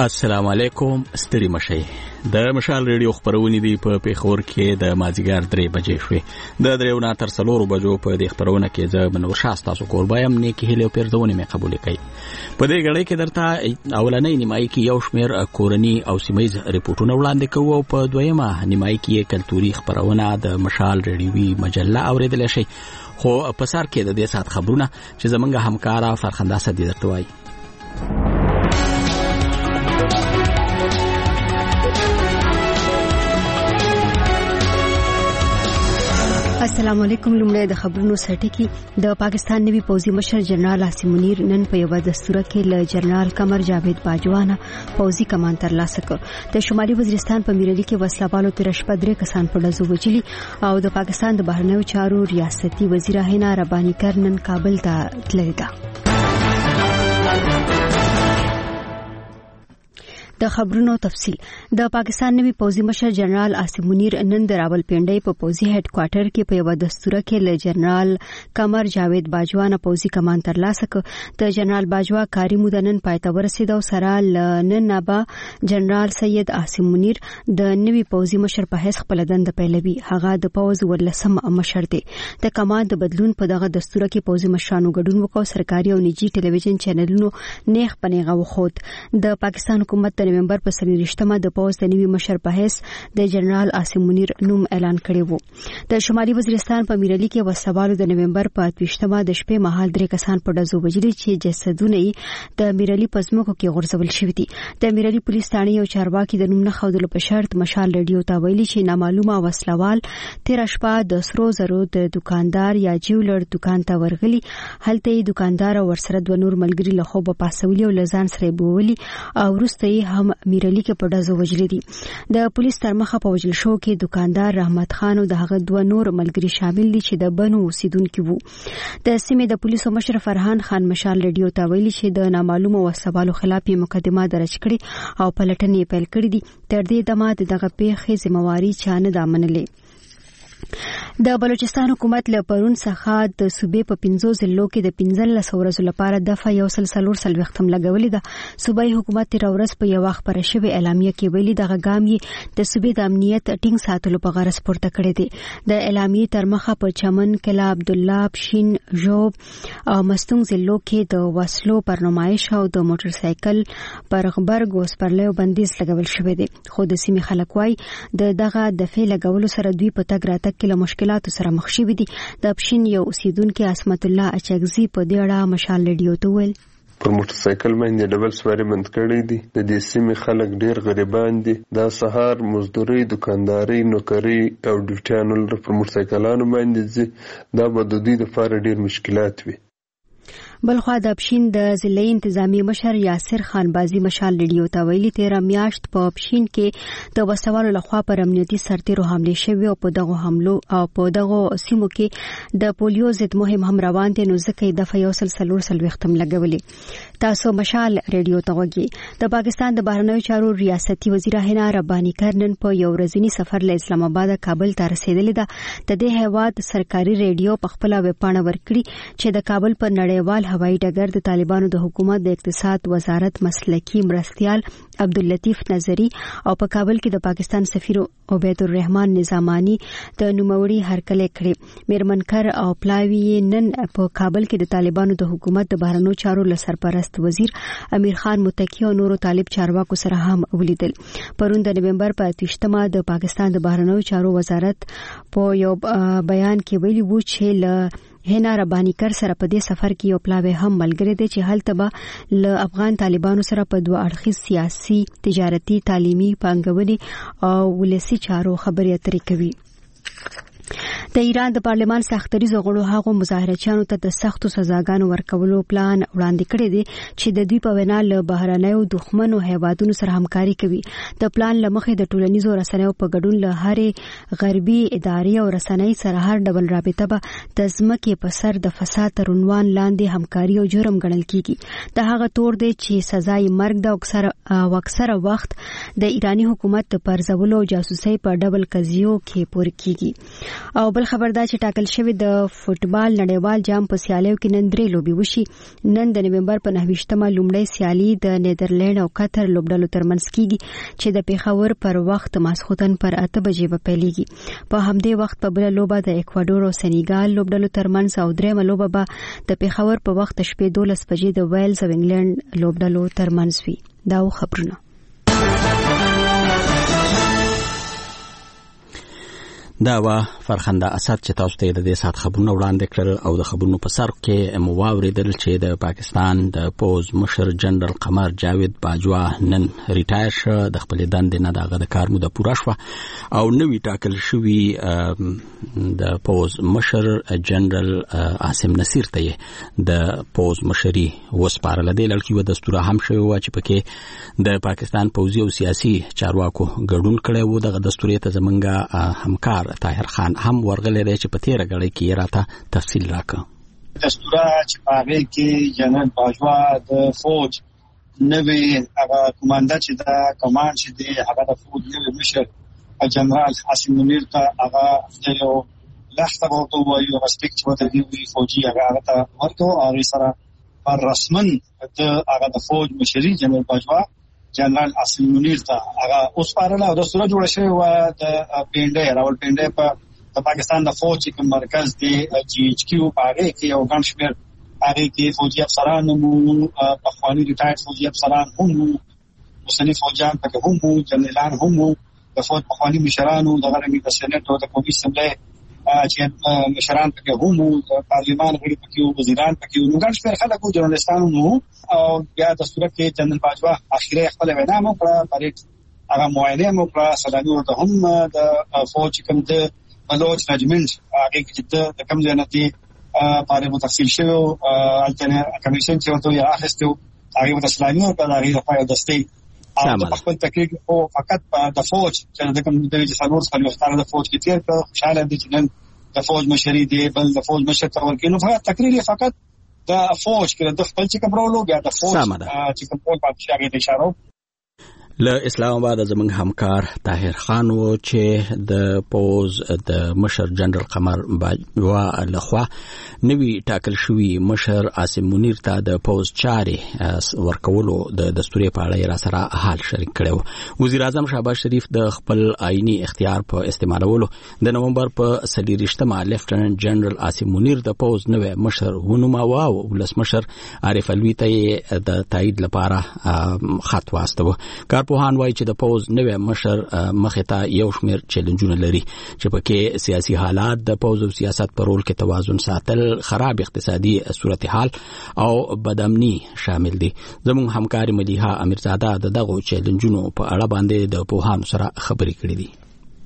السلام علیکم. ستړي مشئ. د مشال ریډیو خبرونه دی په پیښور کې د مازیګر 3 بجې شوې. د 3 نه تر 4 بجو په دې خبرونه کې زه منور شاه تاسو کوربایم نه کې هلي پیرزونه مې قبول کړي. په دې غړې کې درته اولنۍ نیمایي کې یو شمېر کورنی او سیمایي ریپورتونه وړاندې کوو او په دویمه نیمایي کې کلتوري خبرونه د مشال ریډیوي مجله اوریدل شي. خو په سر کې د دې سات خبرونه چې زمونږ همکارا فرخنده صدی درته وایي. السلام علیکم. لومړی د خبرونو سرټکی. د پاکستان نوی پوځي مشر جنرال عاصم منیر نن په یو دستور کې له جنرال قمر جاوید باجوا نه پوځي کمان ترلاسه کړ. د شمالي وزیرستان په میرلی کې وسلوالو تر شپه 3 کسان په ډزو وچلی او د پاکستان د بهرنیو چارو ریاستي وزیر هینا ربانی کر نن کابل ته تللی ده. د خبرونو تفصیل. د پاکستان نوی پوځي مشر جنرال عاصم منیر نن د راولپنډۍ په پوځي هډ کوارټر کې په یو دستور کې له جنرال قمر جاوید باجوا نه پوځي کمان ترلاسه کړ. د جنرال باجوا کاری موده نن پای ته ورسېد او سره نن نابا جنرال سید عاصم منیر د نوی پوځي مشر په حیث خپل دند پیلوي. هغه د پوځ ورلسم مشر دی. د کمان د بدلون په دغه دستور کې پوځي مشرانو ګډون وکړ. سرکاري او نجی ټلویزیون چینلونو نیغ پنیغه وخود. د پاکستان حکومت د نومبر په 23مه د پوځ د نوي مشر په حیث د جنرال عاصم منیر نوم اعلان کړی وو. د شمالي وزیرستان په میرلی کې وسوالو د نومبر په 28مه د شپې مهال 3 کسان په ډزو وجلي چې جسدونه یې د میرلی په ځمکو کې غورځول شوي دي. د میرلی پولیس ثاني او چارواکي د نوم نه خودلو په شرط مشال ریډیو ته ویلي چې نامعلومه وسلوال تیر شپه د سرو زرو د دکاندار یا جیولر دکان ته ورغلي. هلته یې دکاندار او ورسره 2 نور ملګري له خوبه پاسولي او لزان سره بوولي او وروسته یې هم میرلی کې په ډزو وجلي دي. د پولیس تر مخه په وجل شو کې دکاندار رحمت خان او دغه 2 نور ملګري شامل دي چې د بنو اوسیدونکو وو. د سیمې د پولیسو مشر فرحان خان مشال ریډیو ته ویلي چې د نامعلومه وسوالو خلاف مقدمه درج کړي او پلټنې پیل کړې دي. تر دې دمه دغه پیښې ذمہواری چا نه ده منلې. د بلوچستان حکومت له پرون څخه د صوبې په 15 ضلعو کې د 15 ورځو لپاره دفعه 144 لګولې ده. صوبایي حکومت تر ورځ په یو وخت پر شوی اعلامیه کې ویلي دغه ګام یې د صوبې د امنیت ټینګ ساتلو په غرض پورته کړی دی. د اعلامیې تر مخه په چمن کلا عبدالله پشین ژوب او مستونګ ضلعو کې د وسلو پر نمایش او د موټر سایکل پر غبرګ او سپرلیو بندیز لګول شوی دی. خو د سیمې خلک وايي دغه دفعه لګولو سره دوی په تګ راتګ کې له مشکلاتو سره مخ شوي دي. د پښین یو اوسیدونکو عصمت الله اچګزي په دې اړه مشال ریډیو ته ویل پر موټر سایکل باندې ډبل سواری بند کړی دي. د دې سیمې خلک ډیر غریبان دي. دا سهار مزدوري دکانداري نوکری او ډیوټیانو لپاره پر موټر سایکلانو باندې ځي. دا به د دوی لپاره ډیر مشکلات وي. بلخوا د پښین د ضلعي انتظامی مشر یاسر خان بازی مشال ریډیو ته ویلي 13 میاشت په پښین کې د وسوالو لخوا پر امنیتي سرتیرو حمله شوی او په دغه حملو او په دغه سیمو کې د پولیو ضد مهم هم روان دي. نو ځکه د فیصل ختم لګولې. تاسو مشال ریډیو ته وګورئ. د پاکستان د بهرنیو چارو ریاستي وزیر هینا ربانی کر نن په یو ورځنی سفر له اسلام آباد کابل ته رسیدلې ده. د دې هیواد سرکاري ریډیو په خپل ویبپاڼه ورکړي چې د کابل پر نړیوال هوایي ډګر د طالبانو د حکومت د اقتصاد وزارت مسلکی مرستیال عبداللطیف نظری او په کابل کې د پاکستان سفیر عبید الرحمن نظامانی د نوموړي هرکلی کړي. میرمنکر او پلاوی نن په کابل کې د طالبانو د حکومت د بهرنیو چارو له سرپرست وزیر امیر خان متکی او نورو طالب چارواکو سره هم ولیدل. پرون د نومبر په 28مه د پاکستان د بهرنیو چارو وزارت په یو بیان کې ویلي وو چې له هینا ربانی کر سره په دې سفر کې یو پلاوی هم ملګری دی چې هلته به له افغان طالبانو سره په 2 اړخیز سیاسي، تجارتي، تعلیمي، پانګونې او ولسي چارو خبرې اترې کوي. د ایران د پارلمان سختریزو غړو هغو مظاهرچیانو ته د سختو سزاګانو ورکولو پلان وړاندې کړی دی چې د دوی په وینا له بهرنیو دښمنو هیوادونو سره همکاري کوي. د پلان له مخې د ټولنیزو رسنیو په ګډون له هرې غربي ادارې او رسنۍ سره هر ډول رابطه به د ځمکې په سر د فساد تر عنوان لاندې همکاري او جرم ګڼل کیږي. د هغه تور دی چې سزای مرګ د اکثره وخت د ایرانی حکومت د پرځولو او جاسوسۍ په ډول قضیو کې پورې کیږي. او بل خبردار چې ټاکل شوی د فوټبال نړیوال جام په سیالیو کې نن 3 لوبي وشي. نن د نومبر په 9مه لومړی سیالي د نیدرلند او قطر لوبډلو ترمنځ کیږي چې د پیښور پر وخت ماسخوتن پر 8 بجې به پیلېږي. په همدې وخت په بل لوبه د اکوادور او سنیګال لوبډلو ترمنځ او درېمه لوبه به د پیښور په وخت شپې 12 بجې د ویلز او انګلند لوبډلو ترمنځ وي. دا خبرونه. دا وا فرخنده اسد چې تاسو ته د دې سات خبرونه وړاندې کړل او د خبرونو په سر کې مواوریدل چې د پاکستان د پوز مشر جنرال قمر جاوید باجوا نن ریټایر شو. د خپل دندې نه دغه د کار موده پوره شو او نوی ټاکل شوی د پوز مشر جنرال عاصم نصیر ته د پوز مشري وسپارل. د لړکی و دستور هم شوی و چې پکې د پاکستان پوزي او سیاسي چارواکو ګډون کړي وو. د دستور ته زمونږه همکار طاهر خان هم ورغلې دی چې په تیره غړي کې راته تفصیل راکړه. دستور چې پاغه کې جنرال باجوا د فوج نوی هغه کمانډر چې دا کمانډ چې دی هغه د فوج نوی مشر جنرال عاصم منیر ته هغه یو لخته ورته وایي ریسپیکټ ورته دی فوجي هغه ته ورته او سره پر رسمن د هغه د فوج مشري جنرال باجوا جنرال عاصم منیر ته هغه اوس پارله او د سورج جوړ شوی و د پینډه راول پینډه په پاکستان د فوج کې مرکز دی جی ایچ کیو پاره کې یو ګڼ شمېر هغه کې فوجي افسران مو په خواني ریټایر فوجي افسران هم اوسنی فوجان پکې هم جنرالان هم د فوج په خواني مشرانو د غړي د سېنات او د کمیټې سملې چې مشران پکې هم د پارلمان غړي پکې وزیران پکې نو ګڼ شمېر خلک جرنالستانو نو او بیا د صورت کې جنرال باجوا اخیری خپل وینا مو کړه پرېټ هغه معاینه مو کړه سلامي ورته هم د فوج کوم د بلوچ رجمنټ هغه کې د کوم ځانتي پاره مو تفصیل شوی الټرنیټ کمیشن چې ورته یې اخیستو هغه د سلامي او د هغه په د سټیټ او خپل تحقیق او فقط د فوج چې د کوم د څلور څلور ختاره د فوج کې تیر کړ خوشاله دي چې نن د فوج مشري دی بل د فوج مشر تور کې نو فقط تقریر فقط د فوج کې د خپل چې کومرولو بیا د فوج چې کوم په شاګرد اشاره له اسلام آباد زمونږ همکار طاهر خان و چې د پوز د مشر جنرال قمر باجوا لخوا نوی ټاکل شوی مشر عاصم منیر ته د پوز چارې ورکولو د دستوري په اړه را سره حال شریک کړو. وزیر اعظم شهباز شریف د خپل آئینی اختیار په استعمالولو د نومبر په 30مه لیفټننټ جنرال عاصم منیر د پوز نوی مشر ونوماوه او ولسمشر عارف علوي ته د تایید لپاره خط واستو. کارپوهان وایي چې د پوز نوی مشر مخې ته یو شمېر چیلنجونه لري چې پکې سیاسي حالات د پوز او سیاست په رول کې توازن ساتل، خراب اقتصادي صورتحال او بدامني شامل دي. زموږ همکار ملیحه امیرزاده د دغو چیلنجونو په اړه باندې د پوهانو سره خبرې کړې دي.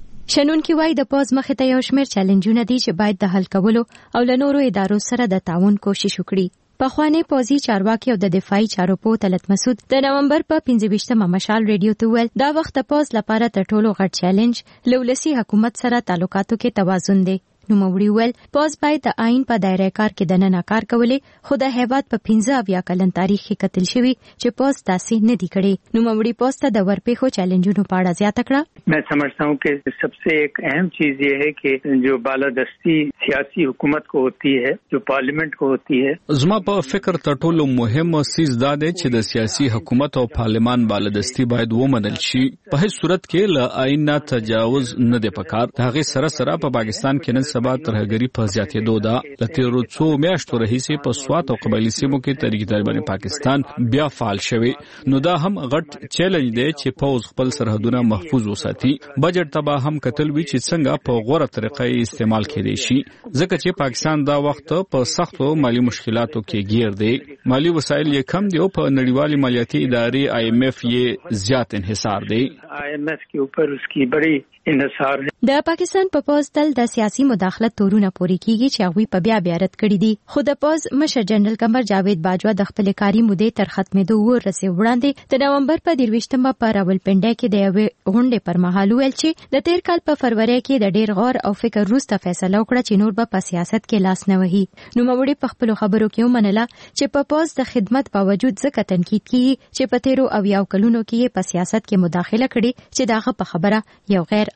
شنونکي وایي د پوز مخې ته یو شمېر چیلنجونه دي چې باید د حل کولو او له نورو ادارو سره د تعاون کوشش وکړي. پخوانی پوزي چارواکي او د دفاعي چارو په طلعت مسعود د نومبر په 25مه مشال ریډیو ته ویل دا وخت پوز لپاره تر ټولو غټ چیلنج لولسي حکومت سره تعلقاتو کې توازن دی. نوموړي ویل پوز باید د آئین په دایره کار کې دننه کار کولې خو د هیواد په 15 کلن تاریخ کې کتل شوی چې پوز تاسې نه دی کړي. نوموړي پوز ته د ورپېښو چیلنجونو په اړه زیاته کړه. मैं समझता हूँ कि सबसे एक अहम चीज ये है कि जो बालादस्ती सियासी हुकूमत को होती है जो पार्लियामेंट को होती है زما په فکر تر ټولو مهم سیز دا دی چې د سیاسي حکومت او پارلمان بالادستی باید ومنل شي. په هیڅ صورت کې له آئین نه تجاوز نه دی پکار. هغه سره په پاکستان کې نن سبا ترهګری په زیاتېدو ده. د تیرو څو میاشتو راهیسې په سوات او قبایلي سیمو کې تحریک طالبان پاکستان بیا فعال شوی. نو دا هم غټ چیلنج دی چې پوز خپل سرحدونه محفوظ وساتي. بجټ تبا هم کتل وی چې څنګه په غوړه طریقې استعمال کړي شي ځکه چې پاکستان دا وخت په سختو مالی مشکلاتو کې گیر دی. مالی وسایل یې کم دي او په نړیوالې مالیاتي ادارې IMF یې زیات انحصار دی. IMF के ऊपर उसकी बड़ी انحصار है. د پاکستان په پوز تل د سیاسي مداخلت تورونه پوري کیږي چې هغه په بیا رد کړی دي. خو د پوز مشر جنرال قمر جاوید باجوا د خپل کاري مودې تر ختمېدو ورسې وړاندې د نومبر په 23مه په راولپنډي کې د یوې غونډې پر مهال ویل چې د تیر کال په فروری کې د ډیر غور او فکر وروسته فیصله وکړه چې نور به په سیاست کې لاس نه وهي. نو موري په خپل خبرو کې ومنله چې په پوز د خدمت باوجود ځکه تنقید کیږي چې په تیرو او یو کلونو کې په سیاست کې مداخله کړي چې داغه په خبره یو غیر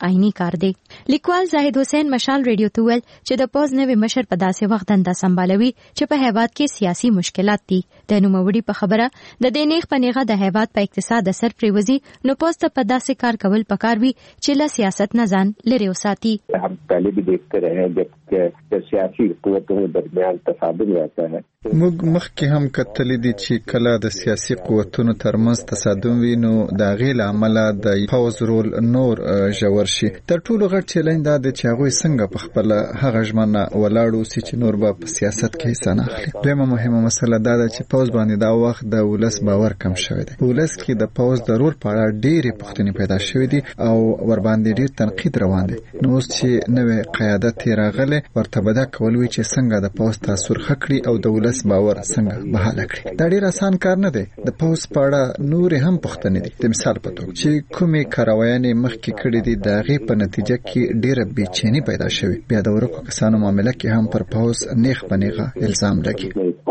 آئینی کار دی. لیکوال زاهد حسین مشال ریډیو ته ویل چې د پوز نوې مشر په داسې وخت دنده سمبالوي چې په هیواد کې سیاسي مشکلات دي. د نوموړي په خبره د دې نیغ په نیغه د هیواد په اقتصاد اثر پریوزي، نو پوز ته په داسې کار کول پکار وي چې له سیاست نه ځان لري وساتي. हम पहले भी देखते रहे हैं जब सियासी قوتوں के درمیان تصادم रहता है. موږ مخکې هم کتلې دي چې کله د سیاسي قوتونو ترمنځ تصادم وي نو د غیل عمل د پاوز رول نور ژور شي. تر ټولو غټ چیلنج دا دی چې هغه څنګه په خپل هغه ژمنه ولاړو چې نور به په سیاست کې حصہ نه اخلي. دویمه مهمه مسله دا ده چې پاوز باندې دا وخت د ولس باور کم شوی دی. ولس کې د پاوز د رول په اړه ډېرې پوښتنې پیدا شوې دي او ور باندې ډېر تنقید روان دی. نو اوس چې نوې قیادت راغله ورته بدا کول وی چې څنګه د پاوز تاثیر خکړي او د ولس باور څنګه بحاله کړي. دا ډېر آسان کار نه دی. د پاوز په اړه نور هم پوښتنې دي. د مثال په توګه چې کومې کاروایانې مخکې کړې دي د هغې په نتیجه کې ډېره بېچیني پیدا شوې. بیا د ورکو کسانو معامله کې هم پر پاوز نیغ په نیغه الزام لګي.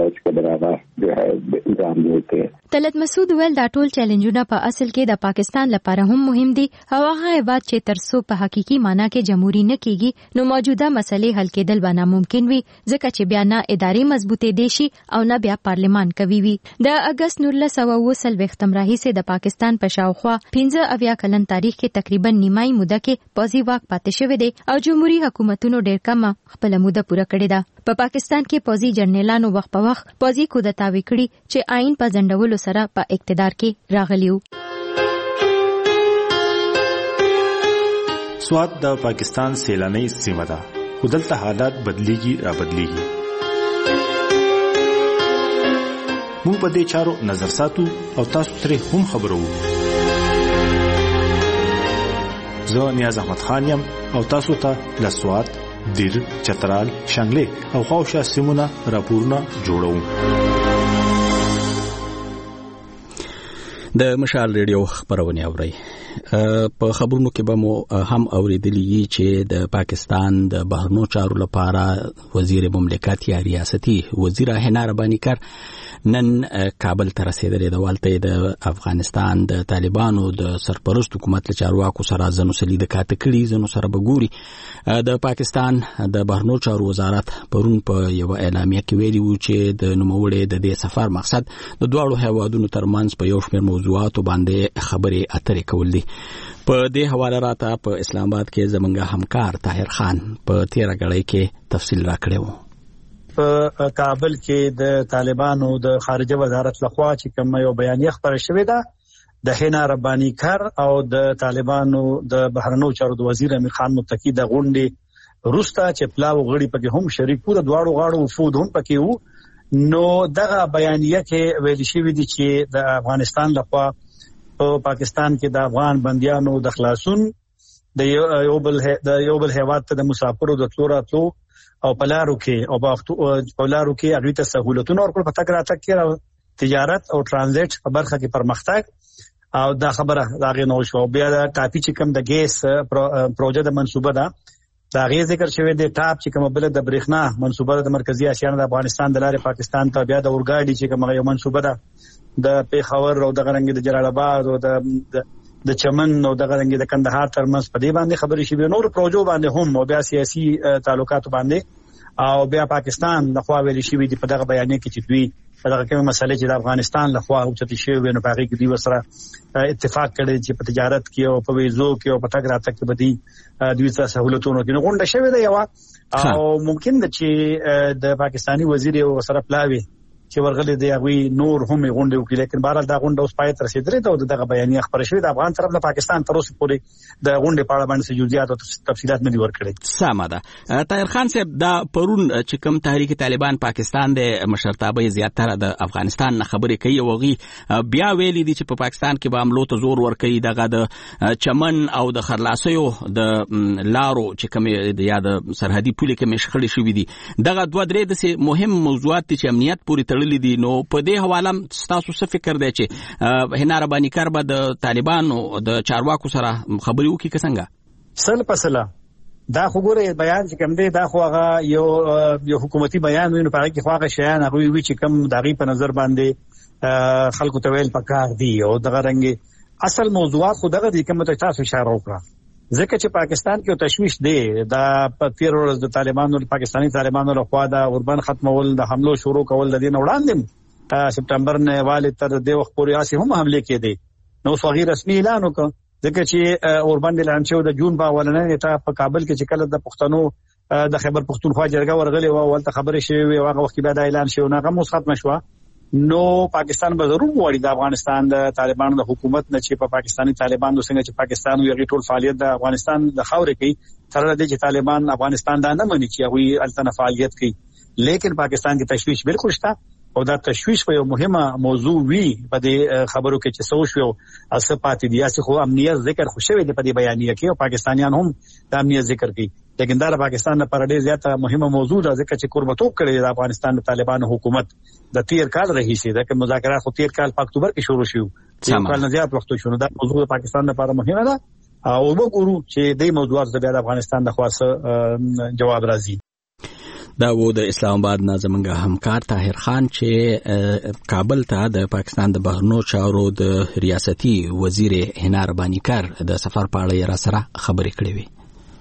طلعت مسعود ویل دا ټول چیلنجونه په اصل کې د پاکستان لپاره هم مهم دي او هغه هیواد چې ترڅو په حقيقي معنی کې جمهوریت نه کیږي نو موجوده مسلې حل کېدل به ناممکن وي، ځکه چې بیا نه ادارې مضبوطې دي شي او نه بیا پارلمان کوي وي. د اگست 1929 راهیسې د پاکستان په شاوخوا 15 کلن تاریخ کې تقریبا نیمایي موده کې پوځي واک پاتې شوی دی او جمهوریت حکومتونو ډېر کم خپل موده پوره کړې ده. په پاکستان کې پوځي جنرالانو وخت په وخت پوځي کودتا وکړي چې آئین په ځنډولو سره په اقتدار کې راغلیو. سوات د پاکستان سیلاني سیمه ده. خدلته حالات بدلیږي را بدلیږي. موږ په دې چارو نظر ساتو او تاسو ترې هم خبرو. زه نیاز احمد خان یم او تاسو ته لسوات، دیر، چترال، شنګلې او خواوشا سیمونه راپورونه جوړو. د مشال ریډیو خبرونه اوري. په خبرونو کې به مو هم اوریدلی چې د پاکستان د بهرنیو چارو لپاره وزیر مملکت یا ریاستي وزیر حنا رباني کار نن کابل ته رسیدلی د والته د افغانستان د طالبانو د سرپرست حکومت له چارواکو سره ځنو سلید کاته کړي ځنو سره بګوري. د پاکستان د بهرنیو چارو وزارت پرون په یو اعلامیه کې ویلي و چې د نوموړي د دې سفر مقصد د دوه هیوادونو ترمنځ په یو شمېر موضوعاتو باندې خبرې اترې کول دي. په دې حواله راته په اسلام آباد کې زمونږ همکار طاهر خان په 13 غړي کې تفصیل راکړو. په کابل کې د طالبانو د خارجه وزارت لخوا چې کوم یو بیانیه خبره شوې ده د حنا رباني کار او د طالبانو د بهرنیو چارو د وزیر امیر خان متقی د غونډې روستا چې پلاو غړي پکې هم شریک وو، د دواړو غاړو وفود هم پکې وو. نو دغه بیانیه کې ویل شوی دی چې د افغانستان لخوا په پاکستان کې د افغان بنديانو د خلاصون د یو بل هیواد ته د مسافرو د تلوراتلو او پلارو کې هغه ته سہولتونه ورکول په تګ راتګ کې تجارت او ترانزیت په برخه کې پرمختګ او دا خبره راغی نو شو. بیا د ټاپي چې کوم د ګیس پروژه د منصوبه ده دا غي ذکر شوی دی. ټاپ چې کوم بل د برېښنا منصوبه د مرکزی اسیا نه د افغانستان د لارې پاکستان ته بیا د اورګاډي چې کوم یو منصوبه ده د پیښور او د غرنګ د جلال آباد او د چمن او د غرنګ د کندهار ترمنځ په دې باندې خبرې شوی. نور پروژو باندې هم او بیا سیاسي تعلقات باندې او بیا پاکستان لخوا ویل شوی دی په دغه بیانیه کې چې دوی په دغه کومه مسله چې د افغانستان لخوا او چې شوی نو پاره کې دوی سره اتفاق کړي چې په تجارت کې او په ویزو کې او په تګ راتګ کې بدی دوی سره سہولتونه کې غونډه شوی دی یو او ممکن ده چې د پاکستانی وزیر او سره پلاوي چې ورغلي دی هغه نور هم غونډه وکړي، لیکن بهرحال دا غونډه اوس پای ته رسیدلې ده او دغه بیانیه خبره شوې د افغان طرف د پاکستان تر اوسه پورې د غونډې په اړه باندې جزئیات او تفصیلات نه دي ورکړي. سمه ده. طاهر خان صاحب دا پرون چې کوم تحریک طالبان پاکستان د مشرتابه زیاتره د افغانستان نه خبرې کوي او بیا ویلي دي چې په پاکستان کې به عملو ته زور ورکړي دغه د چمن او د خرلاسیو د لارو چې کوم یا د سرحدي پولې کې مشخړې شوې دي. دغه دوه درې د مهم موضوعات چې امنیت پورې دي. نو په دې حواله تاسو څه فکر دی چې حنا رباني کار به د طالبانو د چارواکو سره خبرې وکړي که څنګه؟ سل پسله دا خو ګوره بیان چې کوم دی دا خو هغه یو حکومتي بیان وینو په هغه کې خو هغه شیان هغه وی چې کوم دغه په نظر باندې خلکو ته ویل پکار دی او دغه رنګ اصل موضوعات خو دغه دي کوم ته تاسو اشاره وکړه ځکه چې پاکستان کې تشویش دی دا په 13 ورځ د طالبانو پاکستاني طالبانو لخوا د اوربند ختمول د حملو شروع کول د دین وړاندې سپټمبر نه والي تر د وخت پورې اسی هم حمله کېدي نو صغیر رسمي اعلان وکړ ځکه چې اوربند اعلان شو د جون په اولنۍ نیټه په کابل کې چې کله د پښتنو د خیبر پختونخوا جرګه ورغلې و ولته خبرې شوې و هغه وخت کې به اعلان شو نه کوم ختم شو نو پاکستان به ضرور وړي د افغانستان د طالبانو د حکومت نه چې په پاکستاني طالبانو څنګه چې پاکستان یو ټول فعالیت د افغانستان د خاورې کوي تر دې چې طالبان افغانستان دا نه مني چې هغه التنه فعالیت کوي لیکن پاکستان کې تشویش بالکل شته او دا تشویش په یو مهمه موضوع وی په دې خبرو کې چې څه شو اسپات دي اسه خو امنیت ذکر خوشوي د په دې بیانیه کې او پاکستانیان هم د امنیت ذکر کوي لیکن دا پاکستان لپاره ډېر زیاته مهمه موضوع ده ځکه چې قربتوب کړی د افغانستان د طالبانو حکومت د 13 کال رهیسي د مذاکرات خو 13 کال په اکتوبر کې شروع شو یو کال نه زیات وخت شو دا موضوع د پاکستان لپاره مهمه ده او وګورو چې د موضوعات د افغانستان د خاصه جواب راځي دا و د اسلام آباد نه زمونږ همکار طاهر خان چې کابل ته د پاکستان د بهرنیو چارو د ریاستي وزیر حنا ربانی کار د سفر په اړه را سره خبرې کړې وي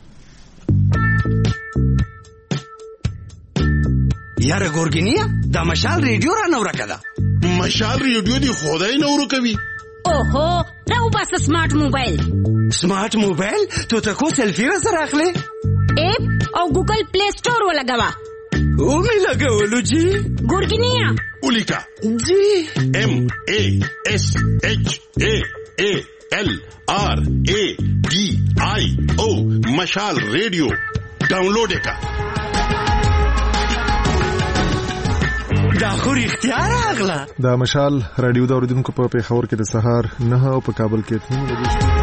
یاره ګورګینیا دا مشال ریډیو را نو راکړه مشال ریډیو دی خدای نو ورکوي اوهو راو بس سمارټ موبایل تو ته کو سلفي سره اخلي اپ او ګوګل پلی سٹور ولګوا او می لګولو جی ګورګینیا ولیکا جی MASHALRADIO مشال ریډیو ډاونلوډ کا دا خو اختیار اغلا دا مشال رادیو دا اوریدونکو په پیښور کې د سهار 9 او په کابل کې 3 بجې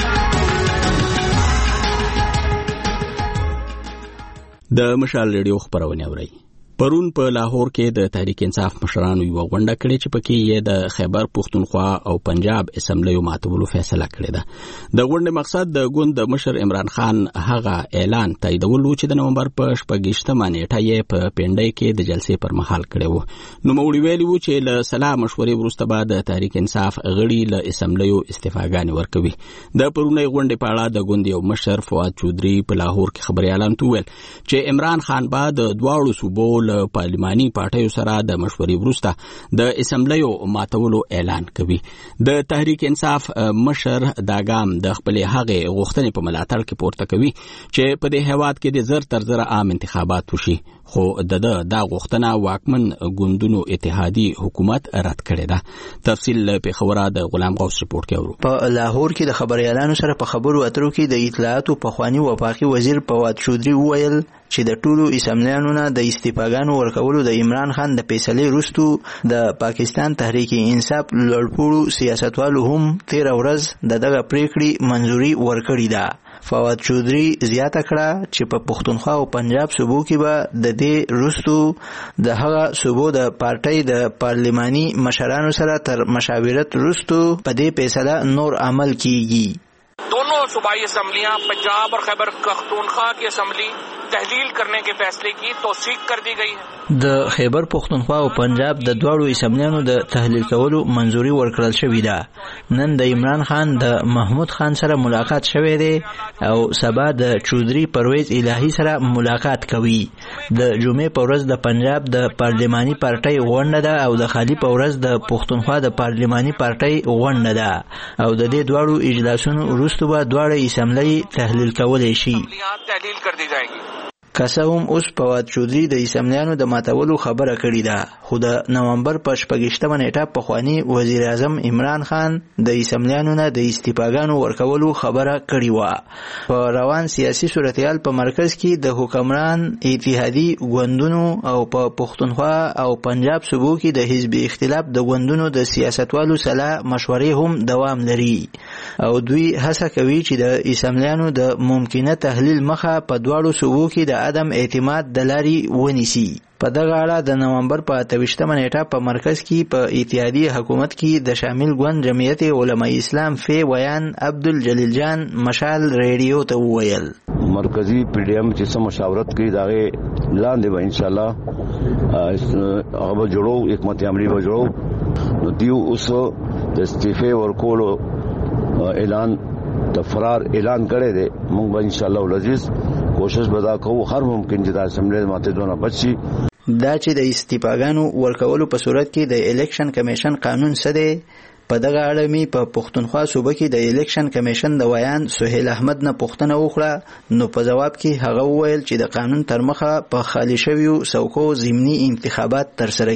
د مشال ریډیو خبرونه اوري پرون په لاهور کې د تحریک انصاف مشرانو یو غونډه کړې چې پکې یې د خیبر پختونخوا او پنجاب اسمبلیو ماتولو فیصله کړې ده د غونډې مقصد د ګوند مشر عمران خان هغه اعلان تاییدولو چې د نومبر په 28مه نیټه یې په پنډۍ کې د جلسې پر مهال کړی و نو موړي ویلي و چې له سلا مشورې وروسته به د تحریک انصاف غړي له اسمبلیو استعفاګانې ورکوي د پرونی غونډې په اړه د ګوند یو مشر فؤاد چودري په لاهور کې خبريالان وویل چې عمران خان به د دواړو صوبو پارلماني پارټیو سره د مشورې وروسته د اسمبلیو ماتولو اعلان کوي د تحریک انصاف مشر دا ګام د خپل هغه غوښتنې په ملاتړ کې پورته کوي چې په دې هیواد کې د زر تر زر عام انتخابات وشي خو د دا غوښتنه واکمن ګوندونو اتحادي حکومت رد کړې ده تفصیل په خبره د غلام غوث رپورت کې اورو په لاهور کې د خبريالانو سره په خبرو اترو کې د اطلاعات او پخوانی وفاقي وزیر فؤاد چودري وویل چې د ټولو اسمبلیانو نه د استعفاګانو ورکولو د عمران خان د فیصلې وروسته د پاکستان تحریک انصاف لړپوړو سیاستوالو هم 13 ورځ دغه پریکړې منزوري ورکړې ده فواد چودري زیاته کړه چې په پښتونخوا او پنجاب صوبو کې به د دې وروسته د هغه صوبو د پارټۍ د پارلماني مشرانو سره تر مشاورت وروسته په دې فیصله نور عمل کیږي दोनों सूबाई असम्बलियां पंजाब और खैबर पख्तूनख्वा की असम्बली तहलील करने के फैसले की तौसीक कर दी गई है د خیبر پختونخوا او پنجاب د دواړو اسمبلیانو د تحلیل کولو منزوري ورکړل شوې ده نن د عمران خان د محمود خان سره ملاقات شوې ده او سبا د چودري پرویز الهی سره ملاقات کوي د جمعې په ورځ د پنجاب د پارلماني پارټۍ غونډه ده او د خالی په ورځ د پختونخوا د پارلماني پارټۍ غونډه ده او د دې دواړو اجلاسونو وروسته به دواړه اسمبلی تحلیل کولای شي تحلیل کر دی جائے گی کساوم اوس فواد چودري د اسمبلیانو د ماتولو خبره کړې ده خو د نومبر په 28مه نیټه په خواني وزیر اعظم عمران خان د اسمبلیانو نه د استعفاګانو ورکولو خبره کړې و په روان سیاسي صورتحال په مرکز کې د حکمران اتحادي ګوندونو او په پښتونخوا او پنجاب صوبو کې د حزب اختلاف د ګوندونو د سیاستوالو سره مشورې هم دوام لري او دوی هڅه کوي چې د اسمبلیانو د ممکنه تحلیل مخه په دواړو صوبو کې د عدم اعتماد د لاري ونیسي په دغه اړه د نومبر په 28مه نیټه په مرکز کې په اتحادیه حکومت کې د شامل ګوند جمعیت علماء اسلام فی بیان عبدالجلیل جان مشال ریډیو ته وویل مرکزی پی ډی ایم چې سم مشاورت کوي داغه لاندې به ان شاء الله هغه جوړو حکمت عملی به جوړو نو دیو اوس د استعفاء ورکولو اعلان د فرار اعلان کړی دی. موږ به ان شاء الله العزیز کوشش ودا کوو هر ممکن چې د اسمبلی ماته دونه بچي. دا چې د استعفاګانو ورکولو په صورت کې د الیکشن کمیشن قانون څه دی، په دغه اړه می په پښتونخوا صوبه کې د الیکشن کمیشن د ویان سهیل احمد نه پوښتنه وکړه، نو په جواب کې هغه وویل چې د قانون تر مخه په خالی شویو څوکو ضمني انتخابات ترسره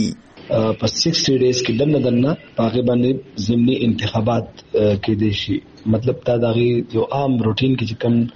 کیږي. په 60 ډیز کې دنه هغه باندې ضمني انتخابات کې دي شي. مطلب دا دغه یو عام روټین کې چې کوم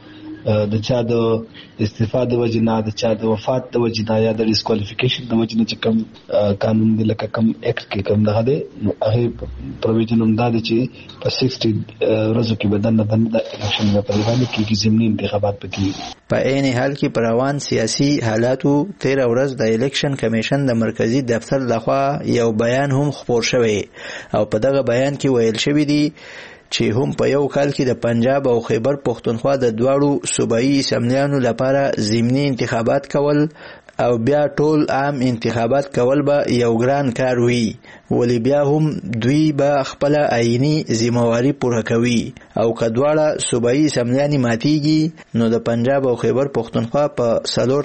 د چا د استعفا د وجنه، د چا د وفات د وجنه یا د ډیسکوالیفیکیشن د وجنه چې کوم قانون دی لکه کوم اکټ کې کوم دغه دی، نو هغه پروویژن هم دا دی چې په 60 ورځو کې بدن د الیکشن په باندې کې ضمني انتخابات پکې. په عین حال کې پر روان سیاسي حالاتو 13 ورځ د الیکشن کمیشن د مرکزی دفتر لخوا یو بیان هم خپور شوی او په دغه بیان کې ویل شوی دی چې هم په یو کال کې د پنجاب او خیبر پښتونخوا د دواړو صوبایي اسمبلیانو لپاره ضمني انتخابات کول او بیا ټول عام انتخابات کول به یو ګران کار وي، ولی بیا هم دوی به خپل آئینی ذمہواری پوره کوي او کدواړه صوبایي اسمبلیانې ماتیږي نو د پنجاب او خیبر پښتونخوا په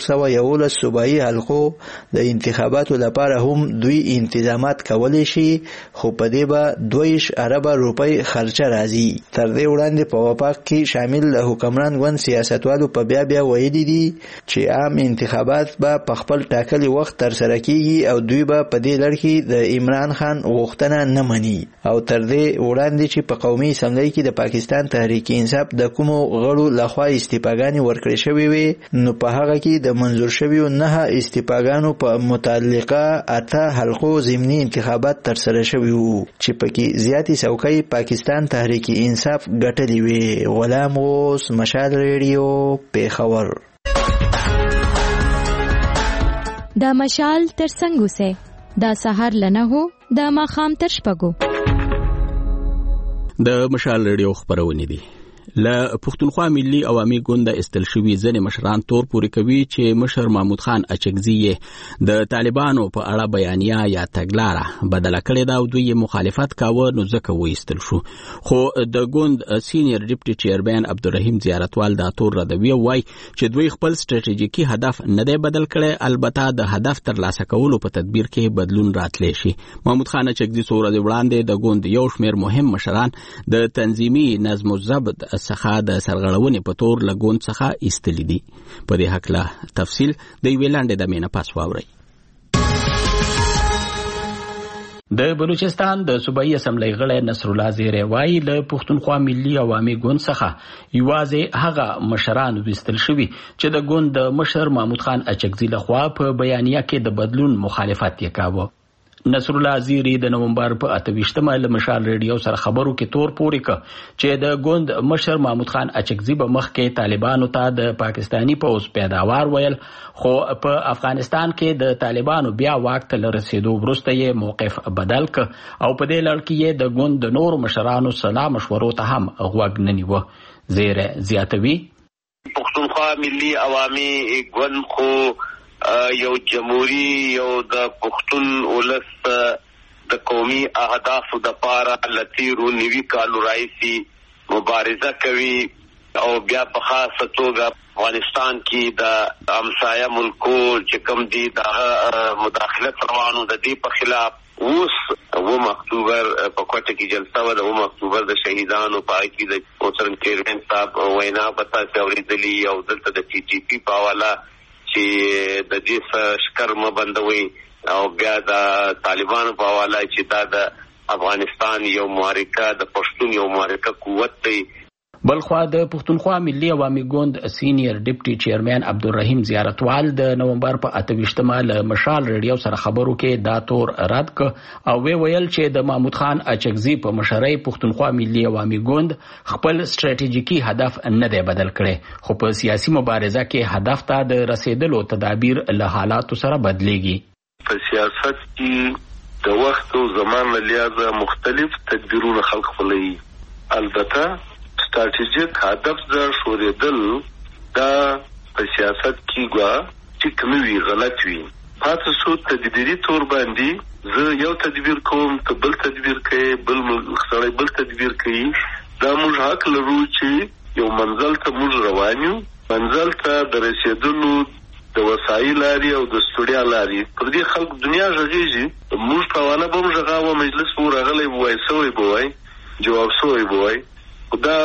411 صوبایي حلقو د انتخاباتو لپاره هم دوی انتظامات کولی شي، خو په دې به 2 ارب روپۍ خرچه راځي. تر دې وړاندې په وفاق کې شامل له حکمران ګوند سیاستوالو په بیا ویلي دي چې عام انتخابات به په خپل ټاکلي وخت ترسره کیږي او دوی به په دې لړ کې د عمران خان غوښتنه نه مني. او تر دې وړاندې چې په قومي اسمبلی کې د پاکستان تحریک انصاف د کومو غړو لخوا استعفاګانې ورکړې شوې وي، نو په هغه کې د منظور شویو 9 استعفاګانو په متعلقه 8 حلقو ضمني انتخابات ترسره شوي وو چې پکې زیاتې څوکۍ پاکستان تحریک انصاف ګټلې وي. غلام غوث، مشال ریډیو، پیښور. دا مشال تر څنګه وسه دا سحر لنه هو دا ماخام تر شپګو. د مشال ریډیو خبرونه دي. له پښتونخوا ملي عوامي ګوند استل شوی ځنې مشران تور پوري کوي چې مشر محمود خان اچکزي د طالبانو په اړه بیانیه یا تګلاره بدله کړې ده او دوی مخالفت کاوه، نو ځکه وایستل شو. خو د ګوند سینیئر ډیپټي چیرمن عبدالرحیم زیارتوال دا تور ردوي وای چې دوی خپل ستراتیژیکي هدف نه دی بدل کړي، البته د هدف تر لاسه کولو په تدبیر کې بدلون راتلی شي. محمود خان اچکزي څو ورځې وړاندې د ګوند یو شمېر مهم مشران د تنظیمي نظم و ضبط څخه د سرغړونې په تور لګون څخه ایستلې دي. په دې حق له تفصیل د ویلاندې د مینه پاس واوري. د بلوچستان د صوبایي اسمبلی غړی نصر الله زیری وایي له پښتونخوا ملي عوامي ګوند څخه یوازې هغه مشران ویستل شوي چې د ګوند د مشر محمود خان اچکزي لخوا په بیانیه کې د بدلون مخالفت یې کاوه. نصر الله زیری د نومبر په 28مه له مشال ریډیو سره خبرو کې تور پوري ک چې د ګوند مشر محمود خان اچکزي به مخ کې طالبانو ته د پاکستانی پوز پیداوار ویل، خو په افغانستان کې د طالبانو بیا واک ته رسیدو وروسته یې موقف بدل ک او په دې لړ کې یې د ګوند د نور مشرانو سره مشورو ته هم غوږ نه نیو. زیری زیاتوي پښتونخوا ملي عوامي ګوند خو یو جمهوری یو د پښتون ولس د قومي اهدافو د پاره لتیرو نیوی کالو رئیسی مبارزه کوي او بیا په خاصه توګه افغانستان کې د همسایه ملکو چې کوم دي د مداخلت روانو د دې په خلاف اوس 9 اکتوبر په کوټه کې جلسه و د 9 اکتوبر د شهیدانو په اړه کې د اوسرن چیرمن صاحب وینا پتا اوریدلی او دلته د ټي ټي پی په حواله چې د دې شکر مبندوي او بیا د طالبانو په حواله چې دا د افغانستان یو معرکه د پښتون یو معرکه قوت دی. بلخوا د پښتونخوا ملي عوامي ګوند سینیئر ډیپټي چیرمن عبدالرحیم زیارتوال د نومبر په 28مه له مشال ریډیو سره خبرو کې دا تور رد ک او ویل چې د محمود خان اچکزي په مشرۍ پښتونخوا ملي عوامي ګوند خپل ستراتیژیکي هدف نه دی بدل کړي، خو په سیاسي مبارزه کې هدف ته د رسیدلو تدابیر له حالاتو سره بدليږي. په سیاست کې د وخت او زمان له لحاظه مختلف تدبیرونه خلق خپلوي، البته ستراتیژیک هدف د شوریدل دا په سیاست کې ګوا ټیک نه وی غلط وي. پاتې شو تدبیری تور باندې زه یو تدبیر کوم ته بل تدبیر کوي، بل سړی بل تدبیر کوي، دا موږ حق لرو چې یو منزل ته موږ روان یو، منزل ته د رسیدلو د وسایل لري او د استودیا لري. پر دې خلک دنیا ژغېږي، موږ په وانه به موږ غاوه مجلس پور راغلی وای سوی بوای جواب سوی بوای. دا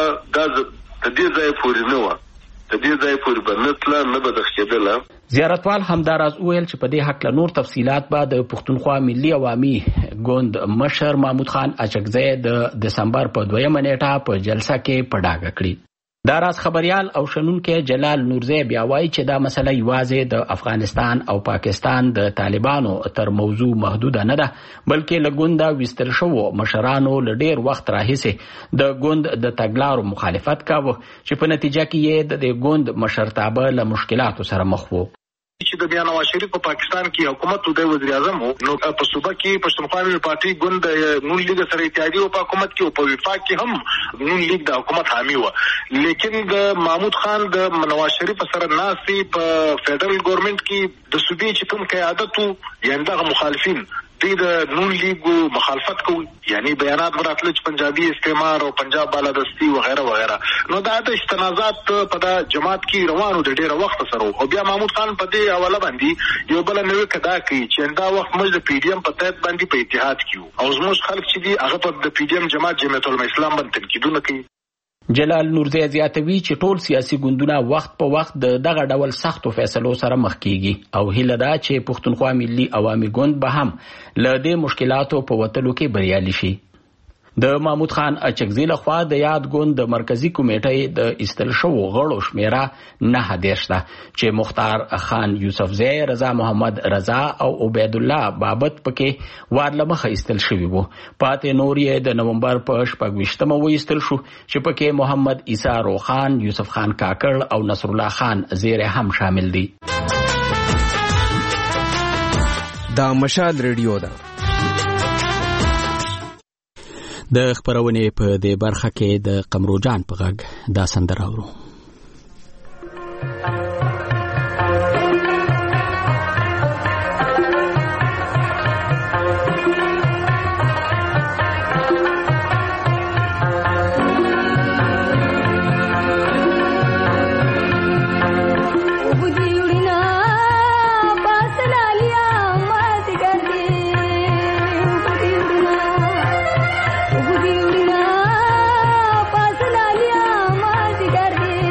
د دې ځای پورې نه و، د دې ځای پورې به نه تله نه به دخکېدله. زیارتوال همداراز وویل چې په دې هکله نور تفصیلات به د پښتونخوا ملي عوامي ګوند مشر محمود خان اچکزی د دسمبر په 2 نیټه په جلسه کې په ډاګه کړي. دا راز خبريال او شنونکو جلال نورزی بیا وایي چې دا مسله یوازې د افغانستان او پاکستان د طالبانو تر موضوع محدوده نه ده، بلکې له ګونده ویستل شوو مشرانو له ډیر وخت راهیسې د ګوند د تګلارو مخالفت کاوه چې په نتیجه کې یې د ګوند مشرتابه له مشکلاتو سره مخ وو. چې د بیا نواز شریف په پاکستان کې حکومت او د وزیر اعظم نو په صوبه کې پښتونخوا ملي پارټي ګوند نون لیگ سره اتحادیه او په حکومت کې او په وفاق کې هم نون لیگ د حکومت حامی و، لیکن د محمود خان د نواز شریف سره ناسي په فدرل ګورنمنت کې د صوبې چې کوم قیادت او یعنی د مخالفین د نون لیگ مخالفت کوي، یعنی بیانات براتله چې پنجابي استعمار او پنجاب بالادستی وغیرہ وغیرہ. نو دا د استنازات په د جماعت کې روانو د ډیره وخت سره او بیا محمود خان په دې حواله باندې یو بل نوې کدا کوي چې دا وخت موږ د پی ډی ایم په تحت باندې په اتحاد کې او زموږ خلک چې دي هغه په د پی ډی ایم جماعت جمعیت العلماء اسلام باندې تنقیدونه کوي. جلال نورزی زیاتوي چې ټول سیاسي ګوندونه وخت په وخت دغه ډول سختو فیصلو سره مخ کیږي او هیله ده چې پښتونخوا ملي عوامي ګوند به هم له دې مشکلاتو په وتلو کې بریالي شي. د محمود خان اچکزی لخوا د یاد ګوند د مرکزی کمیټې د استل شو غړو شمیره 9 ده چې مختار خان یوسفزی، رضا محمد رضا او عبید الله بابت پکې وارلمخه استل شوی وو. پاتې نور یې د نومبر په 28مه و استل شو چې پکې محمد عیسی روخان، یوسف خان کاکړ او نصر الله خان زیره هم شامل دي. دا مشال ریډیو ده. د خبرونې په دې برخه کې د قمرو جان په غږ دا سندره اورو. Gardi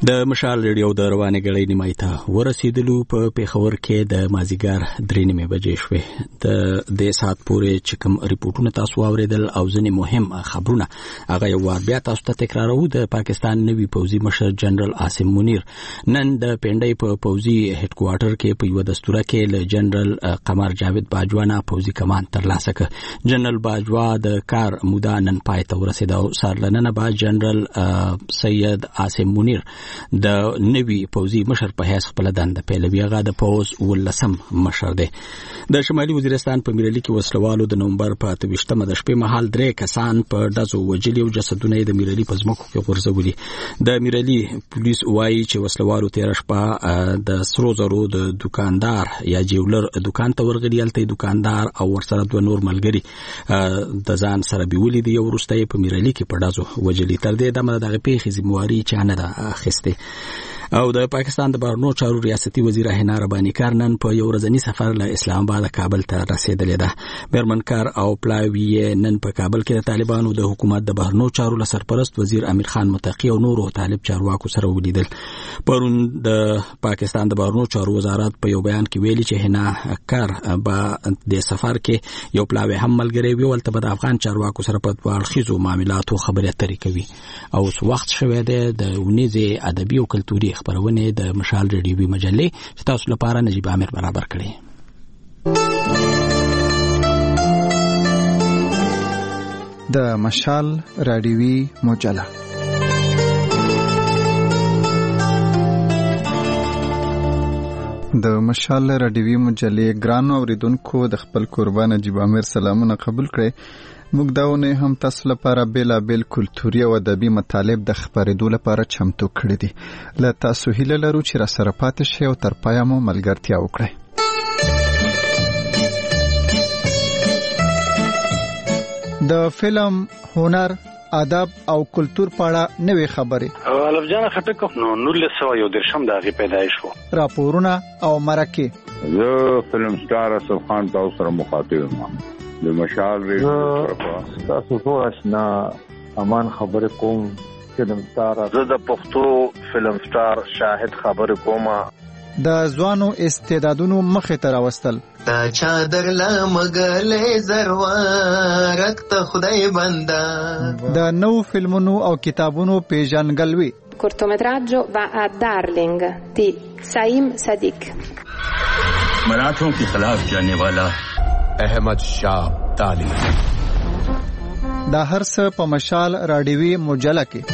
د مشال ریډیو د روانې غړې نیمای ته ورسېدلو په پیښور کې د مازیګر 3:30 بجې شوې د ساعت پورې چې کوم ریپورتونه تاسو اوریدل او ځینې مهم خبرونه هغه یو وار بیا تاسو ته تکرارو. د پاکستان نوی پوځي مشر جنرال عاصم منیر نن د پنډۍ په پوځي هډ کوارټر کې په یو دستوره کې له جنرال قمر جاوید باجوا نه پوځي کمان ترلاسه کړ. جنرال باجوا د کار موده نن پای ته ورسېده او سارلنه بعد جنرال سید عاصم منیر د نوی پوځي مشر په حیث خپل دنده پیلوي. هغه د پوز ولسم مشر دی. د شمالي وزیرستان په میرالي کې وسلوالو د نومبر په 28مه د شپې مهال 3 کسان په ډزو وجلي او جسدونه د میرالي په ځمکو کې غورځولي. د میرالي پولیس وایي چې وسلوالو تیر شپه د سرو زرو د دکاندار یا جیولر دکان ته ورغلي. هلته دکاندار او ورسره دوه نور ملګري د ځان سره بیولي دي او وروسته په میرالي کې په ډزو وجلي. تر دې دمه دغه پیښې ذمہواري چا نه ده اخیستې. او د پاکستان د بهرنیو چارو ریاستي وزیر حنا رباني کار نن په یو ورځنی سفر له اسلام آباد کابل ته رسیدلې ده. برمنکار او پلاوی نن په کابل کې د طالبانو د حکومت د بهرنیو چارو له سرپرست وزیر امیر خان متقی او نورو طالب چارواکو سره ولیدل. پرون د پاکستان د بهرنیو چارو وزارت په یو بیان کې ویلي چې حنا کار به د سفر کې یو پلاوی هم ملګری وي ولته به د افغان چارواکو سره په اړخیزو معاملاتو خبرې اترې کوي. او وخت شوه د ونیزه ادبي او کلتوري خبرونه د مشال ریډیوي مجلې چې تاسو لپاره نجیب عامر برابر کړي. د مشال ریډیوي مجله د مشال ریډیوي مجلې ګرانو اوریدونکو د خپل قربان نجیب عامر سلامونه قبول کړئ. موږ داونه هم تاسو لپاره بیلابیل کلتوري او ادبي مطالب د خبرېدو لپاره چمتو کړی دي. له تاسو هیله لرو چې را سره پاتې شئ او تر پایه مو ملګرتیا وکړئ. د فلم، هنر، ادب او کلتور په اړه نوې خبرې الف جان خټک نو 1913 د هغې پیدایش و. راپورونه او مرکې. زه فلم سټار اسف خان تاسو سره مخاطب یم. د مشال ریډیو تاسو ټول آشنا امان خبرې کوم. فلم سټار زه د پښتو فلم سټار شاهد خبرې کوم. د ځوانو استعدادونو مخې ته راوستل. تا چادر لمګلې زروارک ته خدای بندا. د نو فلمونو او کتابونو پیژنګلوي. cortometraggio va a Darling di Saim Sadiq. मराठों के खिलाफ जाने वाला احمد شاه تالی. دا هر څه په مشال راډیوي مجله کې.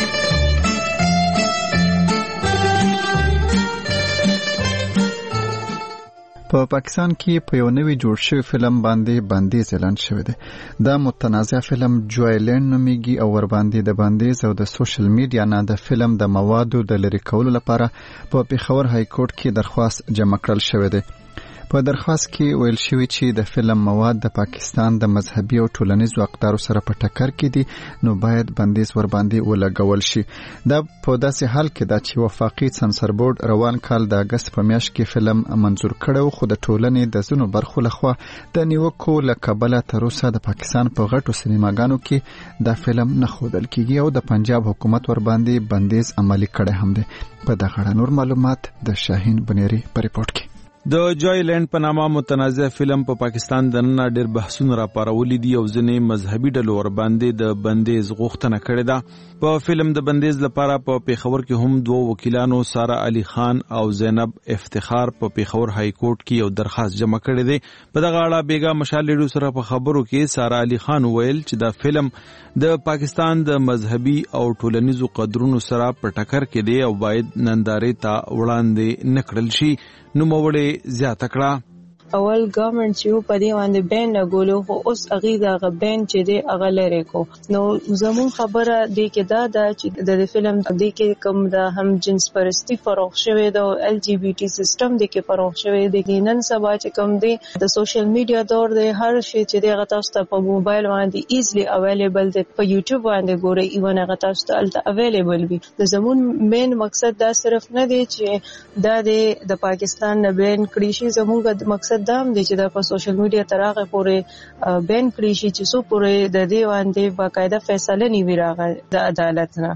په پاکستان کې په یو نوی جوړ شوی فلم باندې بندیز اعلان شوی دی. دا متنازع فلم جوایلند نومیږي او ور باندې د بندیز او د سوشل میډیا نه د فلم د موادو د لری کولو لپاره په پیښور های کورټ کې درخواست جمع کړل شوی دی. په درخواست کې ویل شوی چې د فلم مواد د پاکستان د مذهبي او ټولنیزو اقدارو سره په ټکر کې دي نو باید بندیز ور باندې ولګول شي. دا په داسې حال کې دا چې وفاقي سنسر بورډ روان کال د اگست په میاشت کې فلم منظور کړو خو د ټولنې د ځینو برخو لخوا د نیوکو له کبله تر اوسه د پاکستان په غټو سینماګانو کې دا فلم نه ښودل کیږي او د پنجاب حکومت ور باندې بندیز عملی کړی هم دی. په دغه اړه نور معلومات د شاهین بنيري په ریپورت کې. د جوایلند په نامه متنازع فلم په پاکستان د نن ډېر بحثونه راپارولي دي او ځینې مذهبي ډلو ور باندې د بندیز غوښتنه کړې ده. په فلم د بندیز لپاره په پیښور کې هم دوه وکیلانو سارا علي خان او زینب افتخار په پیښور های کورټ کې یو درخواست جمع کړی دی. په دغه اړه بیګا مشال ریډیو سره په خبرو کې سارا علي خان ویل چې دا فلم د پاکستان د مذهبي او ټولنیزو قدرونو سره په ټکر کې دی او باید نندارې ته وړاندې نه کړل شي. نو موړې زیاته کړه. اول گورنمنت چې په دې باندې بین لګولو خو اوس هغه دا بین چې دی هغه لري کو. نو زمون خبره دی کې دا چې د فلم دی کې کوم د هم جنس پرستی فروغ شوی د ال جی بی ټي سیستم دی کې فروغ شوی دی. نن سبا چې کوم دی د سوشل میډیا دور دی هر شی چې دی غته تاسو په موبایل باندې ایزلی اویلیبل دی. په یوټیوب باندې ګورئ ایون غته تاسو ته اویلیبل وي. د زمون مین مقصد دا صرف نه دی چې دا د پاکستان نه بین کړی شي. زموږ مقصد دام دی چې د سوشل میډیا ترغه پورې بین کړی شي چې سو پورې د دې باندې باقاعده فیصله نیوي راغی د عدالت نه.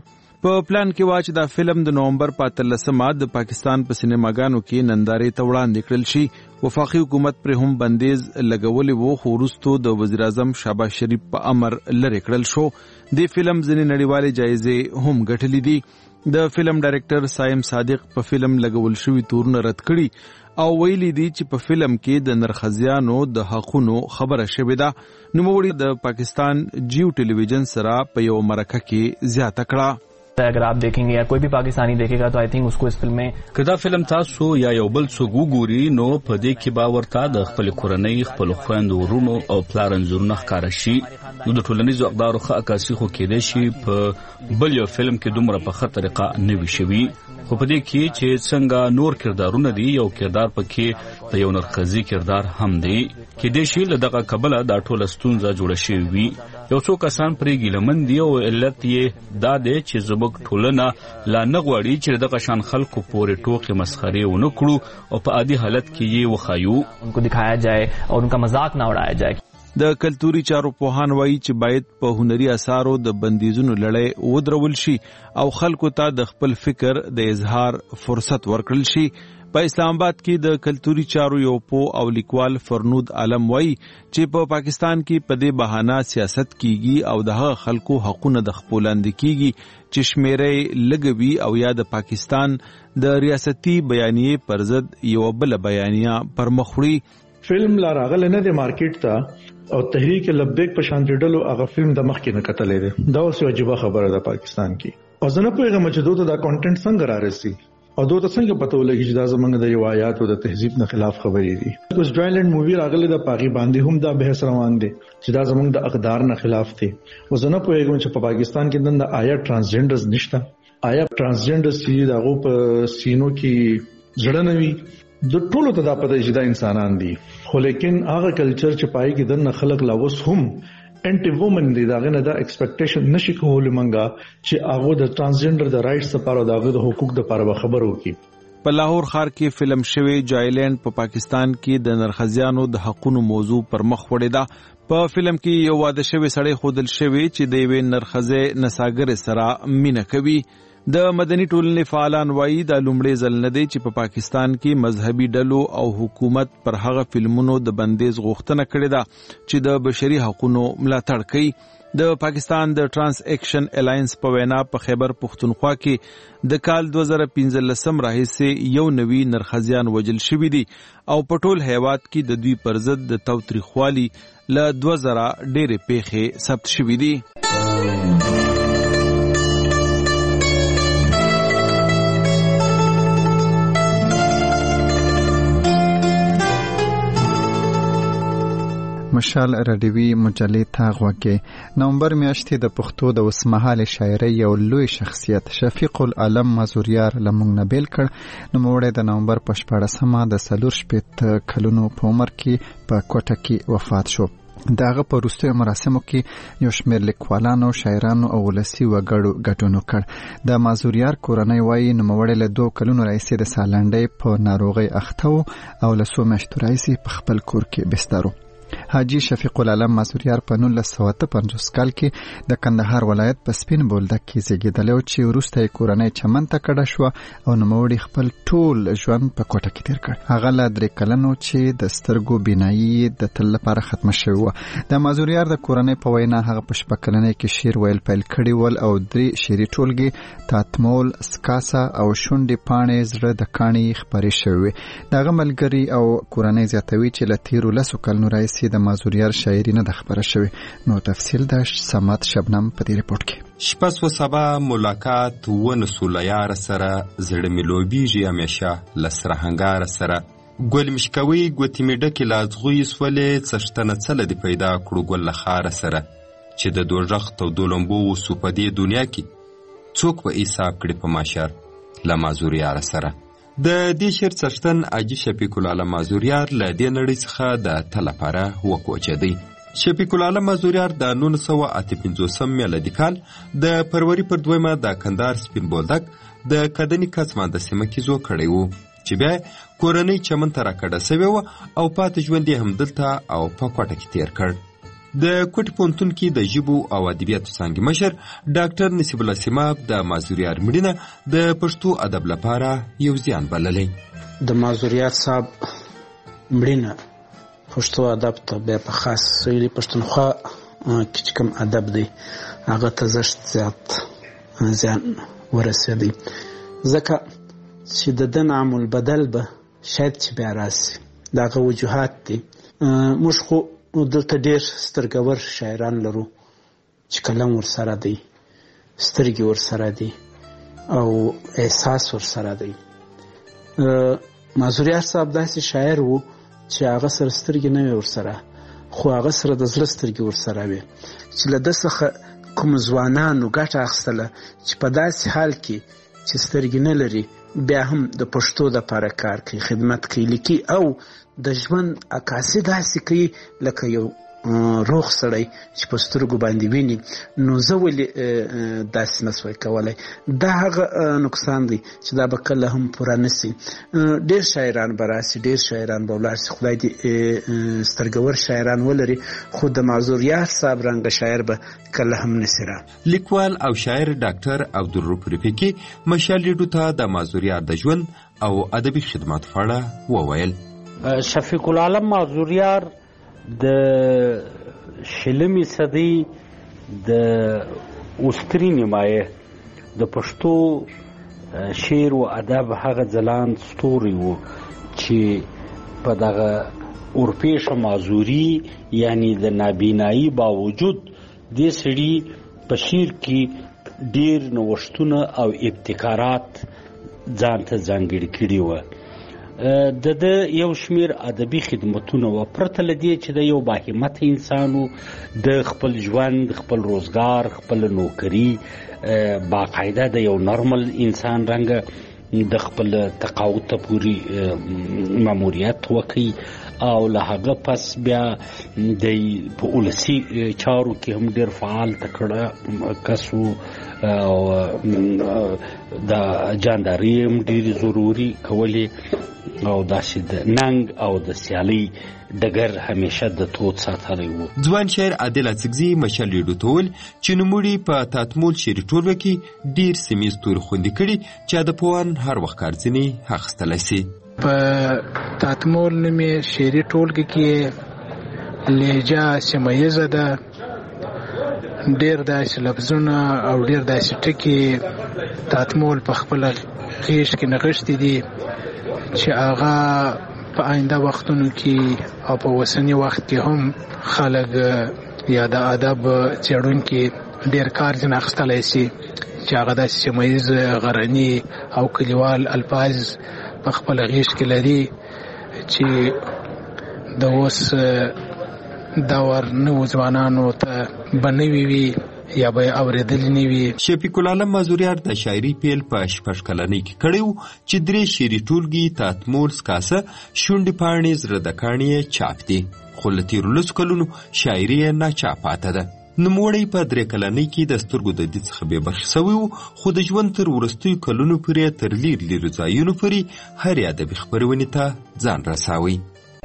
په پلان کې وا چې دا فلم د نومبر په 13 د پاکستان په سینماګانو کې نندارې ته وړاندې کړل شي. وفاقي حکومت پر هم بندیز لګولې وو خو وروسته د وزیر اعظم شهباز شریف په امر لرې کړل شو. د فلم ځینې نړیوالې جایزې هم ګټلې دي. د فلم ډایرکټر سایم صادق په فلم لګول شوی تورونه رد کړي او ویلي دي چې په فلم کې د نرخزیانو د حقونو خبره شوې ده. نوموړي د پاکستان جیو ټلویزیون سره په یو مرکه کې زیاته کړه. اگر آپ دیکھیں گے یا کوئی بھی پاکستانی دیکھے گا تو آئی تھنک اس کو اس فلم میں کدا فلم تاسو یا یو بل څوک وګوري نو په دې کې باورته د خپل کورنۍ خپل خويندو ورونو او پلارنځورونه ښکارا شي. نو د ټولنیزو اقدارو ښه عکاسي خو کېدای شي په بل یو فلم کې دومره په ښه طریقه نه وي شوي. خو په دې کې چې څنګه نور کردارونه دي یو کردار پکې د یو نرخزي کردار هم دی کېدای شي له دغه کبله دا ټوله ستونزه جوړه شوې وي. یو څو کسان پرې ګیلمن دي او علت یې دا دی چې زموږ ټولنه لا نه غواړي چې دغه شان خلکو پورې ټوکې مسخرې ونه کړو او په عادي حالت کې یې وخایو ان کو دکھایا جائے اور ان کا مذاق نہ اڑایا جائے. د کلتوري چارو پوهان وایي چې باید په هنري اثارو د بندیزونو لړۍ ودرول شي او خلکو ته د خپل فکر د اظهار فرصت ورکړل شي. په اسلام آباد کې د کلتوري چارو یو پو او لیکوال فرنود عالم وایي چې په پاکستان کې په دې بهانه سیاست کیږي او د هغه خلکو حقونه د خپلوند کیږي چې شمیرې لګوي او یا د پاکستان د ریاستي بیانیه پر ضد یو بل بیانیه پر مخ وړي. فلم لا راغله نه د مارکیټ ته او تحریک لبیک په شان ډلو هغه فلم د مخ کې نه کتلې ده. دا اوس یو عجیب خبره ده پاکستان کې. او زه نه پوهیږم چې دوی دا کانټینټ څنګه رارسي او دوی ته څنګه پته ولګي چې دا زمونږ د روایت او د تهذیب نه خلاف خبرې دي. اوس ډرایلند مووی راغله د پاغي باندې هم دا بحث روان دي چې دا زمونږ د اقدار نه خلاف دي. او زه نه پوهیږم چې په پاکستان کې د آیا ترانسجنډرز نشته، آیا ترانسجنډرز چې دغه په سینو کې ځړنه وي د ټولو ته دا پته چې دا انسانان دي. خو لیکن هغه کلچر چې پای کې د خلک لا اوس هم انټي وومن دي داغه نه دا ایکسپیکټیشن نشي کولای منګه چې هغه د ترانسجنډر د رائټس لپاره داغه د حقوق لپاره خبرو کی. په لاهور ښار کې فلم شوی جایلند په پاکستان کې د نرخزیانو د حقونو موضوع پر مخ وړي ده. په فلم کې یو واده شوی سړی خودل شوی چې د یوې نرخزه نساګر سره مینه کوي. د مدني ټولنې فعالان وایي دا لومړی ځل نه دی چې په پاکستان کې مذهبي ډلو او حکومت پر هغه فلمونو د بندیز غوښتنه کړې ده چې د بشري حقوقو ملاتړ کوي. د پاکستان د ټرانس ایکشن الاینس په وینا په خیبر پختونخوا کې د کال 2015 راهیسې یو نوی نرخزیان وجل شوی دي او په ټول هیواد کې د دوی پر ضد د تاوتریخوالي له 2000 ډېرې پیښې ثبت شوې دي. مشال رادیوي مجلې ته غوږی. نومبر میاشتې د پښتو د اوسمهال شاعرۍ یو لوی شخصیت شفیق العالم مازوریار لمونږ نه بیل کړ. نوموړی د نومبر په 14 د 4 کلونو په عمر کې په کوټه کې وفات شو. داغه په وروستیو مراسمو کې یو شمېر لیکوالانو، شاعرانو او ولسي وګړو ګډون وکړ. د مازوریار کورنۍ وایي نوموړی له 2 کلونو راهیسې د سالنډۍ په ناروغۍ اخته و او له 2 میاشتو راهیسې په خپل کور کې بستر و. حاجی شفیق العالم مازوریار په 1950 کال کې د کندهار ولایت په سپین بولدک کې زیږیدلی و چې وروسته یې کورنۍ چمن ته کډه شوه او نوموړي خپل ټول ژوند په کوټه کې تیر کړ. هغه له 3 کلنو چې د سترګو بینایي د تل لپاره ختمه شوې وه. د مازوریار د کورنۍ په وینا هغه په 6 کلنۍ کې شعر ویل پیل کړي ول او 3 شعري ټولګې تاتمول، سکاسا او شونډې پاڼې زړه د کاڼي خپرې شوې وې. دغه ملګري او کورنۍ زیاتوي چې له تیرو 10 کلونو راهیسې د مازوریار شاعري نه د خبره شوی. نو تفصیل د سمات شبنم په دې رپورت کې. شپه سو سبا ملاقات ونسو لیار سره زړه مې لوبیږي همیشه لسره هنګار سره ګل مشکوي ګوتې مې ډکې لازغوی سولې څښتنه څله دې پیدا کړو ګل له خاره سره چې د دوژخ تودو لمبو وسو په دې دنیا کې څوک به حساب کړي په ماشر له مازوریار سره. د دې شعر څښتن حاجي شفیق العالم مازوریار له دې نړۍ څخه د تل لپاره وکوچېدی. شفیق العالم مازوریار د 1958 میلادي کال د فروری پر 2 د کندهار سپین بولدک د کدنی کڅمانده سیمه کې زو کړی وو چې بیا کورنۍ چمن ته راکړه سوی و او پاتې ژوند یې همدلته او په کوټه کې تیر کړ. د کوټ پونتون کې د ژبو او ادبیاتو څانګې مشر ډاکټر نصیب الله سیماب د مازوریار مړینه د پښتو ادب لپاره یو زیان بللی. د مازوریار صاحب مړینه پښتو ادب ته بیا په خاص سویلي پښتونخوا کې چې کوم ادب دی هغه ته زشت زیات زیان ورسېدی، ځکه چې د ده نعم البدل به شاید چې بیا راسي. د هغه وجوهات دي. موږ خو دلته ډېر سترګور شاعران لرو چې قلم ورسره دی، سترګې ورسره دي او احساس ورسره دی. مازوریار صاحب داسې شاعر و چې هغه سره سترګې نه وي ورسره، خو هغه سره د زړه سترګې ورسره وي چې له ده څخه کوم ځوانانو ګټه اخیستله چې په داسې حال کې چې سترګې نه لري بیا هم د پښتو دپاره کار کوي، خدمت کوي، لیکي او د ژوند عکاسي داسې کوي لکه یو روغ سړی چې په سترګو باندې ویني. نو زه ولې داسې نسوی کولی؟ دا هغه نقصان دی چې دا به کله هم پوره نسي. ډېر شاعران به راسي، ډېر شاعران به ولاړ سي، خدای دې سترګور شاعران ولري، خو د مازوریار صاحب رنګه شاعر به کله هم نسي را. لیکوال او شاعر ډاکټر عبدالرؤف رفیقي مشال ریډیو ته د مازوریار د ژوند او ادبي خدماتو په اړه وویل. شفیق العالم مازوریار د شلمې صدۍ د اوستري نیمایه د پښتو شعر و ادب هغه ځلانده ستوری و چې په دغه اورپیشه مازوري یعنی د نابینایي باوجود دې سړي په شعر کې ډېر نوښتونه او ابتکارات ځان ته ځانګړي کړي وه. د یو شمیر ادبي خدمتونه و پرته له دې چې د یو باهمته انسان و، د خپل ژوند، خپل روزګار، خپل نوکري باقاعده د یو نارمل انسان رنګه د خپل تقاعد ته پورې ماموریت وکړي او له هغه پس بیا د په ولسي چارو کې هم ډېر فعال تکړه کس و او د جانداري هم ډېرې ضروري کولې او داسې د ننګ او د سیالۍ ډګر همیشه د تود ساتلی و. ځوان شاعر عادل اڅکزي مشال ریډیو ته وویل چې نوموړي په تاتمول شعري ټولګه کې ډېر سیمیز توري خوندي کړي چې ادبپوهان هر وخت کارځینې اخیستلی سي. په تاتمول نومې شعري ټولګه کې لهجه سیمه ده، ډېر داسې لفظونه او ډېر داسې ټکي تاتمول په خپله غیږ کې نغښتي دي چې هغه په آینده وختونو کې او په اوسني وخت کې هم خلک یا د ادب څېړونکي ډېر کار ځینې اخیستلی سي چې هغه داسې سیمه ییز غرني او کلیوال الفاظ په خپله غیږ کې لري چې د اوس دور نوو ځوانانو ته به نوي وي یا به یې اورېدلي نه وي. شفیق العالم مازوریار د شاعري پیل په 6 کلنۍ کې کړی و چې 3 شعري ټولګي تاتمول سکاسه شونډې پاڼې زړه د کاڼي چاپ دي، خو له تېرو 10 کلونو شاعري یې ناچاپ پاته ده. نوموړی په 3 کلنۍ کې د سترګو د دید څخه بې برخې سوی و، خو د ژوند تر وروستیو کلونو پورې تر لیرو ځایونو پورې هرې ادبي خپرونې ته ځان رساوی.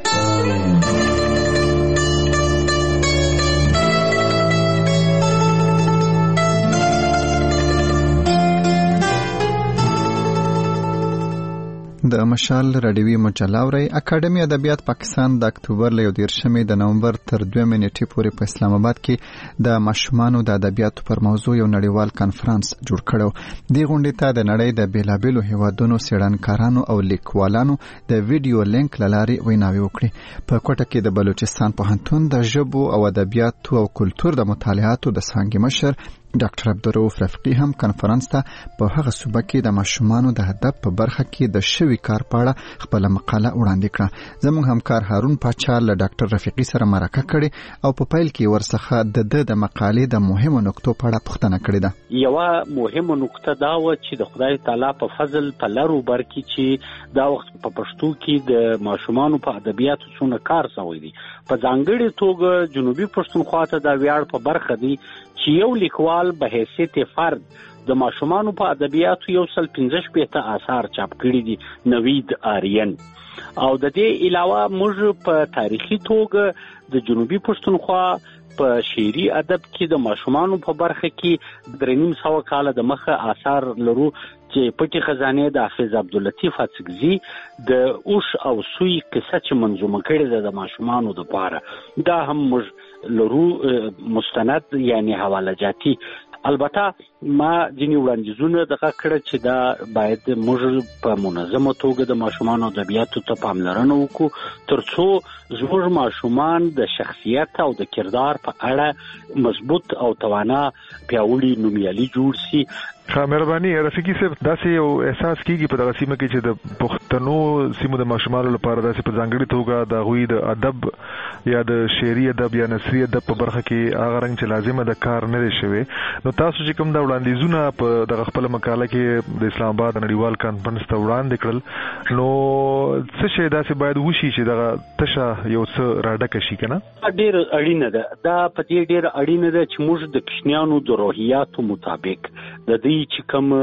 د مشال رادیوي مجله اورئ. اکاډمي ادبیات پاکستان د اکتوبر له 13 د نومبر تر 2 نیټې پورې په اسلام آباد کې د ماشومانو د ادبیاتو پر موضوع یو نړیوال کانفرنس جوړ کړو. دې غونډې ته د نړۍ د بیلابیلو هیوادونو څېړنکارانو او لیکوالانو د ویډیو لینک له لارې ویناوې وکړې. په کوټه کې د بلوچستان پوهنتون د ژبو او ادبیاتو او کلتور د مطالعاتو د څانګې مشر ډاکټر عبدالرؤف رفیقي هم کنفرانس ته په هغه صوبه کې د ماشومانو د ادب په برخه کې د شوي کار په اړه خپله مقاله وړاندې کړه. زموږ همکار هارون پاچا له ډاکټر رفیقي سره مرکه کړې او په پیل کې ورڅخه د مقالې د مهمو نقطو په اړه پوښتنه کړې ده. یوه مهمه نقطه دا وه چې د خدای تعالی په فضل په لرو بر کې چې دا وخت په پښتو کې د ماشومانو په ادبیاتو څونه کار شوی دی، په ځانګړې توګه جنوبي پښتونخوا ته دا ویاړ په برخه دی چې یو لیکوال به حیثیت فرد د ماشومانو په ادبیاتو 115 آثار چاپ کړي دي. نوید آریان او د دې علاوه موږ په تاریخي توګه د جنوبي پښتونخوا په شعري ادب کې د ماشومانو په برخه کې 300 کال د مخه آثار لرو چې پټي خزانه د حافظ عبداللطیف اڅکزي د اوش او سوی قصه چې منظومه کړې ده د ماشومانو د پاره دا هم موږ لرو مستند یعنی حواله جاتی. البته ما ځینې وړاندیزونه دغه کړه چې دا باید موږ په منظمه توګه د ماشومانو ادبیاتو ته پاملرنه وکړو ترڅو زموږ ماشومان د شخصیت او د کردار په اړه مضبوط او توانا پیاوړي نومیالي جوړ شي. مهرباني رفیقي صاحب داسې یو احساس کیږي په دغه سیمه کې چې د پښتنو سیمو د ماشومانو لپاره داسې په ځانګړي توګه د غوي د ادب یا د شعري ادب یا نثري ادب په برخه کې هغه رنګ چې لازمه د کار نه دی شوی. نو تاسو چې کوم دا وړاندیزونه په دغه خپل مقاله کې د اسلام آباد نړیوال کانفرنس ته وړاندې کړل نو څه شي داسې باید وشي چې دغه تشه یو څه راډکه شي کنه؟ ډېر اړینه ده دا په دې ډېر اړینه ده چې موږ د کوچنیانو د روحیاتو مطابق د دې چې کوم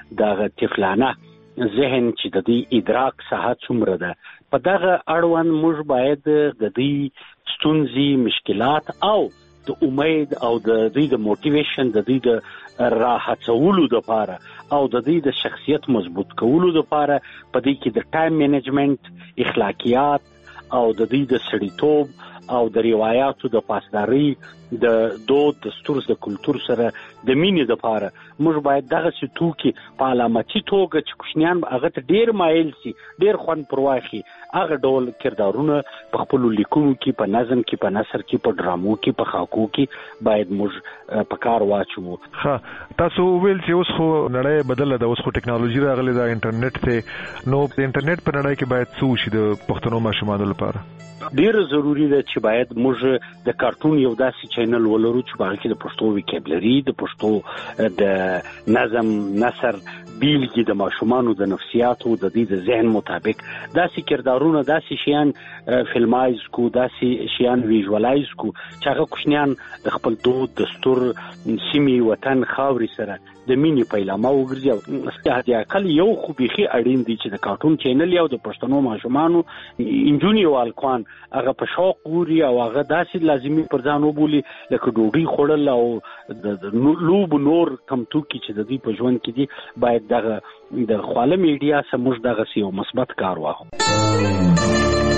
د طفلانه ذهن چې د دې ادراک ساحه څومره ده په دغه اړوند موږ باید د دې ستونزې مشکلات او د امید او د دې د موټیویشن د دې د راحتولو لپاره او د دې د شخصیت مضبوط کولو لپاره په دې کې د ټایم منیجمنت اخلاقیات او د دې د سړیتوب او د روایتو د پاسداري د دود دستور د کلچر سره د مینې لپاره موږ باید دغه څه توکي په علامتي توګه چې کوشنیان هغه ته ډیر مایل سي ډیر خوند پرواخي هغه ډول کردارونه په خپل لیکونو کې په نظم کې په نثر کې په ډرامو کې په خاکو کې باید موږ په کار واچو. تاسو ویل چې اوس خو نړۍ بدله ده اوس خو ټیکنالوژي راغله د انټرنیټ ته نو د انټرنیټ په نړۍ کې باید څه شي د پښتنو ماشومانو لپاره؟ ډیر ضروری ده چې باید موږ د کارټون یو داسې چینل ولرو چې باید کې د پښتو وکیبلري د پښتو د نظم نثر بیلګي د ماشومانو د نفسیاتو د دې د ذهن مطابق داسې کردارونه داسې شیان فلمایز کو داسې شیان ویژوالایز کو چې هغه کوشنیان د خپل دود دستور سیمې وطن خاوري سره د مینې پیلامه وګرځي او استهدیا کله یو خو بيخي اړین دي چې د کارټون چینل یو د پښتنو ماشومانو انجونی والکوان هغه په شوق ګوري او هغه داسې لازمي پر ځان وبولي لکه ډوډۍ خوړل او د لوب نور کم توکي چې د دې په ژوند کې دي باید دغه د خواله میډیا سموږ دغه یو مثبت کار واخلو.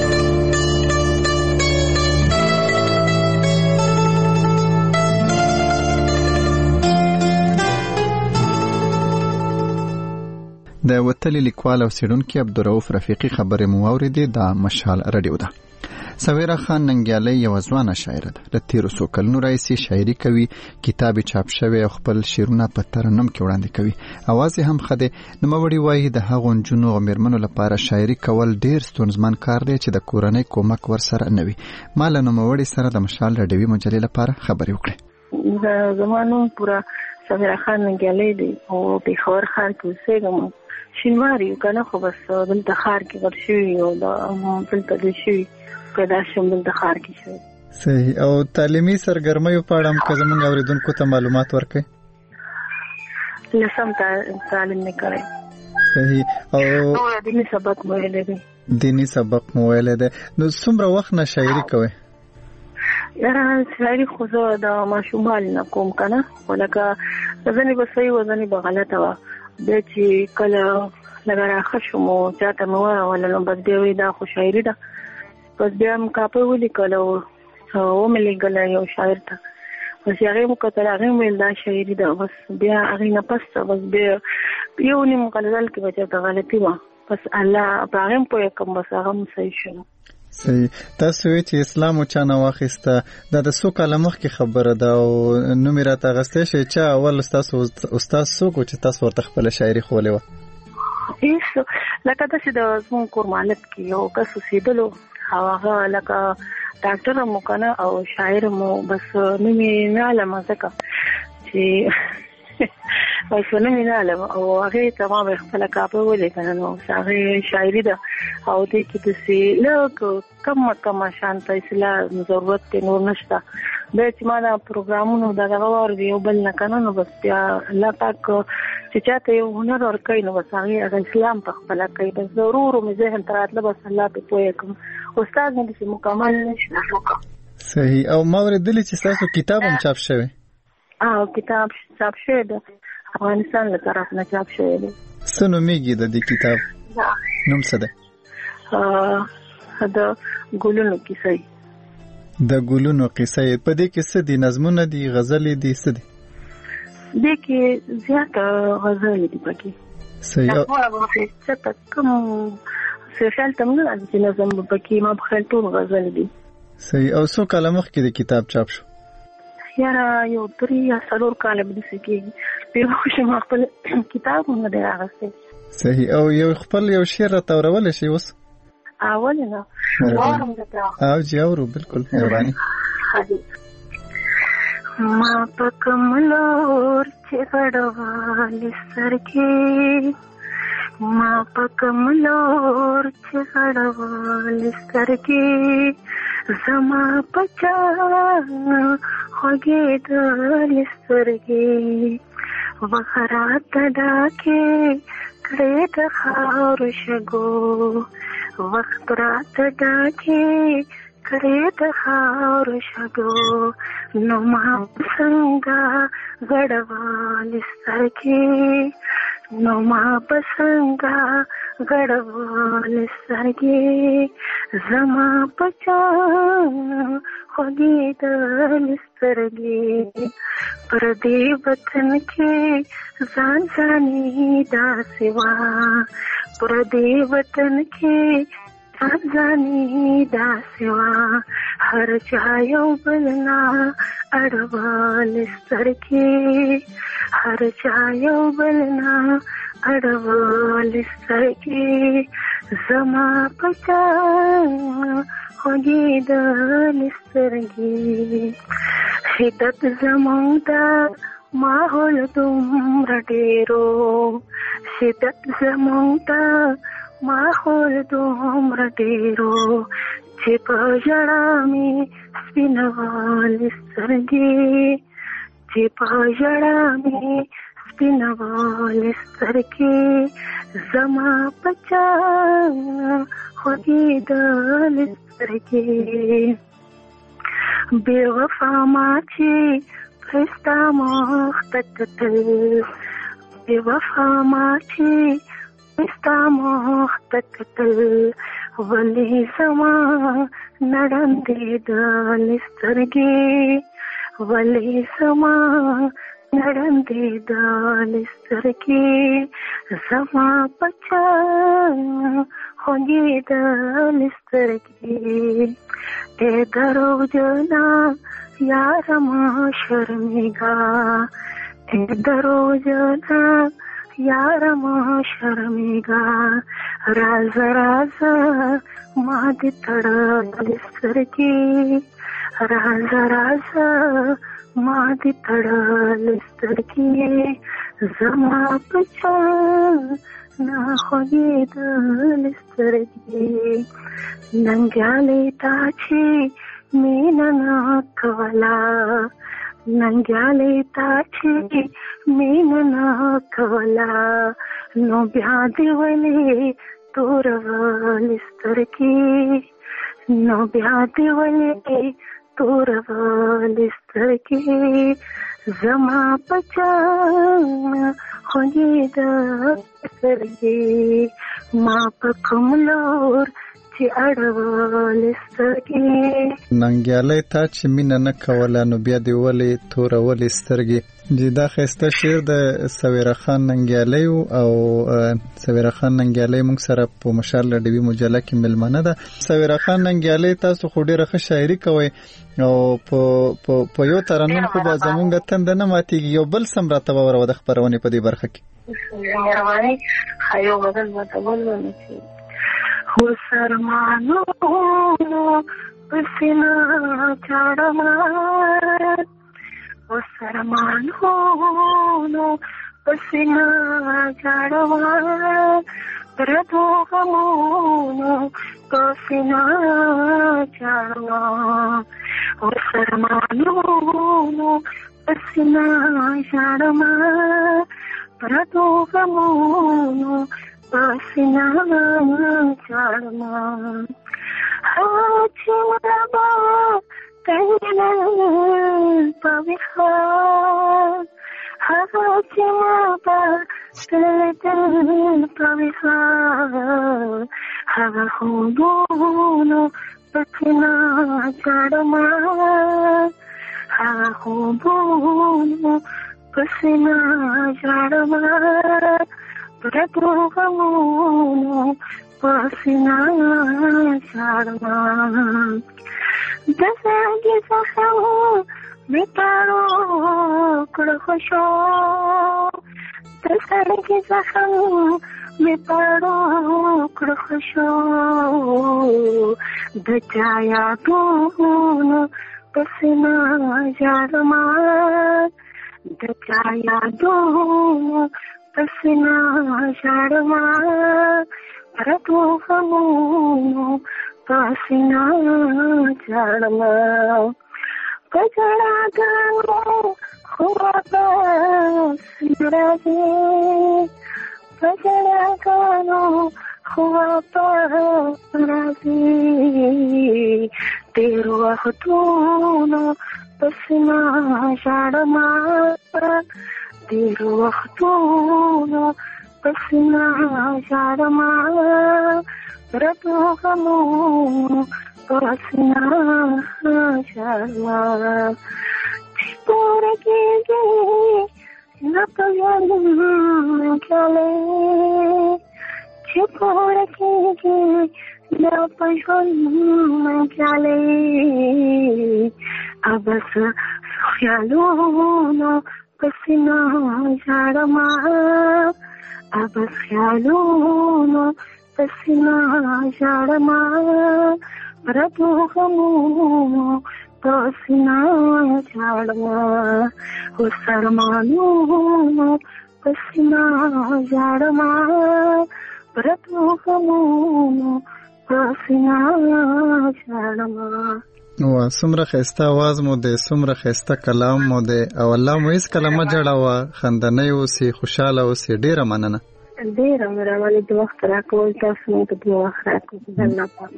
د وتلي لیکوال او څېړونکي عبدالرؤف رفیقي خبرې مو واورېدې د مشال رادیو ده. سویرا خان ننګیالۍ یوه ځوانه شاعره ده. له تېرو څو کلونو راهیسې شاعري کوي، کتاب یې چاپ شوی او خپل شعرونه په ترنم کې وړاندې کوي. اواز یې هم ښه دی. نوموړې وایي د هغو نجونو او مېرمنو لپاره شاعري کول ډېر ستونزمن کار دی چې د کورنۍ کومک ورسره نه وي. ما له نوموړې سره د مشال رادیوي مجلې لپاره خبرې وکړې. زما نوم پوره سویرا خان ننګیالۍ دی او پېښور ښار کې اوسېږم. شینوار یو کنه خو بس دلته ښار کې ور شوي او دلته د شوي پیدا شوم دلته ښار کې شوي. صحیح. او تعلیمي سرګرمیو په اړه هم که زموږ اورېدونکو ته معلومات ورکړئ. لسم تعلیم مې کړی. صحیح. او دیني سبق مو ویلی دی. دیني سبق مو ویلی دی. نو څومره وخت نه شاعري کوئ؟ یاره شاعري خو زه د ماشومهال نه کوم که نه خو لکه ځینې به صحیح وه ځینې به غلطه وه. بیا چې کله لږه راښه شوم او چاته مې وروله نو بس بیا وایي دا خو شاعري ده. بس بیا مې کاپۍ ولیکله او ومې لېږله یو شاعر ته. بس هغې مو کتل هغې مې ویل دا شاعري ده. بس بیا هغې نه پس ته بس بیا یو نیم غلطل کې به چېرته غلطي وه بس الله په هغې م پوهې کړم بس هغه م صحیح شو. صحیح. تاسو وی چې اسلام چا نه واخیسته دا د څو کاله مخکې خبره ده او نوم یې راته اخیستی شي چې اول ستاسو استاد څوک و چې تاسو ورته خپله شاعري ښولې وه؟ هېڅ لکه داسې د زموږ کور مالک کې یو کس اوسېدلو او هغه لکه ډاکټر مو که نه او شاعر مو بس نوم یې نه علمه ځکه چې بس نوم یې نه علمه او هغې ته ما به خپله کاپۍ ولیکله نو هغې شاعري ده او دې کې داسې لږ کمه شانته اصطلاح ضرورت دی نور نشته. بیا چې ما دا پروګرامونو دا دغه واورېد یو بل نه که نه نو بس بیا الله پاک چې چاته یو هنر ورکوي نو بس هغې هغه اسلام په خپله کوي. بس ضرور مې ذهن ته راتله بس الله پې پوهې کړم. استاد مې داسې مکمل نشته. صحیح. او ما ورېدلی چې تاسو کتاب هم چاپ شوی؟ کتاب چاپ شوی دی، افغانستان له طرف نه چاپ شوی دی. څه نومیږي د دې کتاب؟ نوم څه دی؟ د ګلونو کیسې. د ګلونو کیسې. په دې کې څه دي؟ نظمونه دي، غزلې دي، څه دي؟ دې کې زیاته غزلې دي پکې. صحیح. څه کوم سپیشل تم نه چې نظم پکې ما په خپل ټول غزلې دي. صحیح. او څو کاله مخکې د کتاب چاپ شو؟ یاره یو 3 یا 4 کاله به دې کېږي. په خو ما خپل کتاب نه دی راغسته. صحیح. او یو خپل یو شعر راته اورول شي اوس؟ اول نه او جاورو بالکل مهرباني. ما پکملور چې غړوال سرکې، ما پکملور چې غړوال سرکې، زما پچا خوږې دل سرکې، وخرات ډاکې کړې د خاور شګو، وخت رات ډاکې کړې د خاور شګو، نو ما څنګه غړوال سرکې، نو ما څنګه غړوال سرکې، زما پچا خوږې دل سترګې، پر دې وطن کې ځان ځاني داسې وه، پر دې وطن کې ځان ځاني داسې وه، هر چا یو بل نه اړوال سترګې، هر چا یو بل نه اړوال سترګې، زما پچا خوږې دل سترګې، شدت زموږ د ماحول دومره ډېرو، شدت زموږ د ماحول دومره ډېرو، چې په ژړا مې سپینوال سترګې، چې په ژړا مې سپینوال سترګې، زما پچا خوږې دل سترګې، بې وفا ما چې پستا مخ ته کتل، بې وفا ما چې پستا مخ ته کتل، ولې زما نړندېدل سترګې، ولې زما نړندېدل سترګې، زما پچا خوږې دل سترګې، ای دروغجنه یاره ما شرمېږه، ای دروغجنه یاره ما شرمېږه، رازه رازه ما دې تړلې سترګې، رازه رازه ما دې تړلې سترګې، زما پچا نه خوږې دل سترګې، ننګیالې تا چې مینه نه کوله، ننګیالې تا چې مینه نه کوله، نو بیا دې ولې تورول سترګې، نو بیا دې ولې تورول سترګې، زما پچا خوږې دل سترګې، ما په کوم لور چې اړول سترګې، ننګیالې تا چې مینه نه کوله، نو بیا دې ولې تورول سترګې. جی دا ښایسته شعر د سویرا خان ننګیالۍ او سویرا خان ننګیالۍ موږ سره په مشال ډیوي مجله کې ملمنه ده. سویرا خان ننګیالۍ تاسو خو ډیره ښه شاعري کوئ او په یو ترنم خو به زمونږ تنده نه ماتېږي، یو بل سم راته واوروه د خپرونې په دې برخه کې. مهرباني خیو غزل ماته ولولئ. وسرمانونو پسینا چاړما، وسرمانونو پسینا چاړما، پردو غمونو پسینا چاړما، وسرمانونو پسینا چاړما، پردو غمونو پسینا چاړما، چې مربا تنن پویخوان هغه چې ما په ستلتن پویخوان هغه خوبونو پکنا چاړما هغه خوبونو پسنا چاړما پرتو غمونو پسنا چاړما دساګي څخه می پارو کړه خوشو دساګي څخه می پارو کړه خوشو د چا یادونو پسنا چاړما د چا یادونو پسنا چاړما پرتو غمونو پسنا چاړما پچړا ګانو خوا پس راځي پچړا ګانو خوا پس راځي تیر وختونو پسنا چاړما تیر وختونو پسنا چاړما پرتو غمونو پسنا چاړما پوره کېږي نه په ژوند کله چې پوره کېږي نه په ژوند کله ابس خیالونو پسنا چاړما ابس خیالونو پسنا چاړما پرتو غمونو پسنا چاړما وسرمانونو پسنا چاړما پرتو غمونو پسنا چاړما نو څومره ښایسته आवाज مو د څومره ښایسته کلام مو د او الله مو هیڅ کلمه جوړاوه خندنۍ اوسې خوشاله اوسې ډیره مننه ډیره مهرباني د وخت راکول تاسو مو ته د وخت راکول الله پاک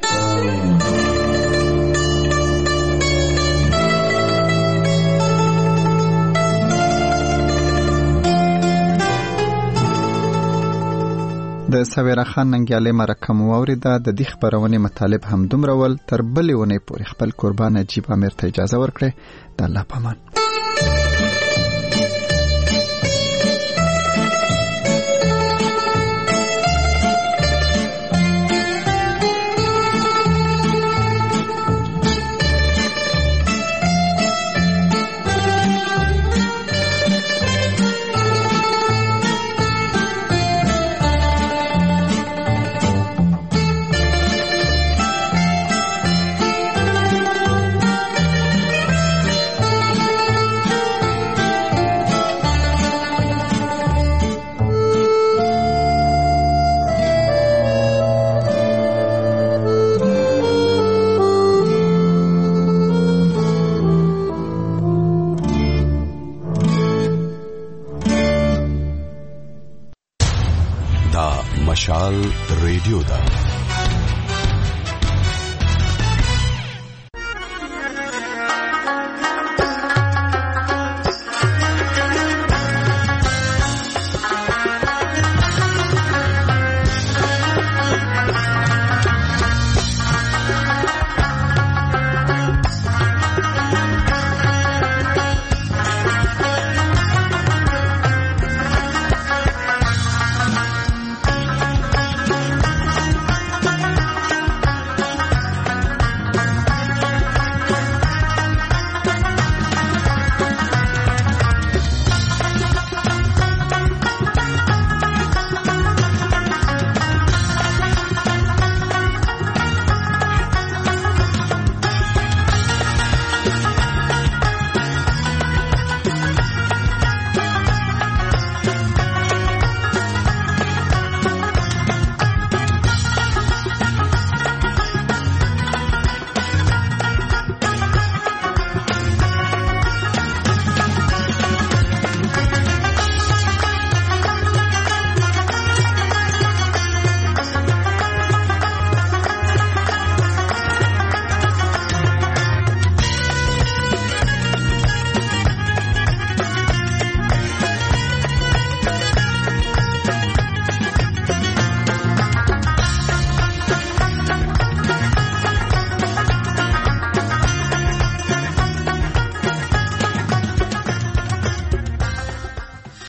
د سویرا خان ننګیالې مرکه مو واوریده د دې خبرونې مطالب هم دومره ول تر بلې ونې پورې خپل قربان عجیب امیر ته اجازه ورکړئ د الله پامان مشال ریډیو دا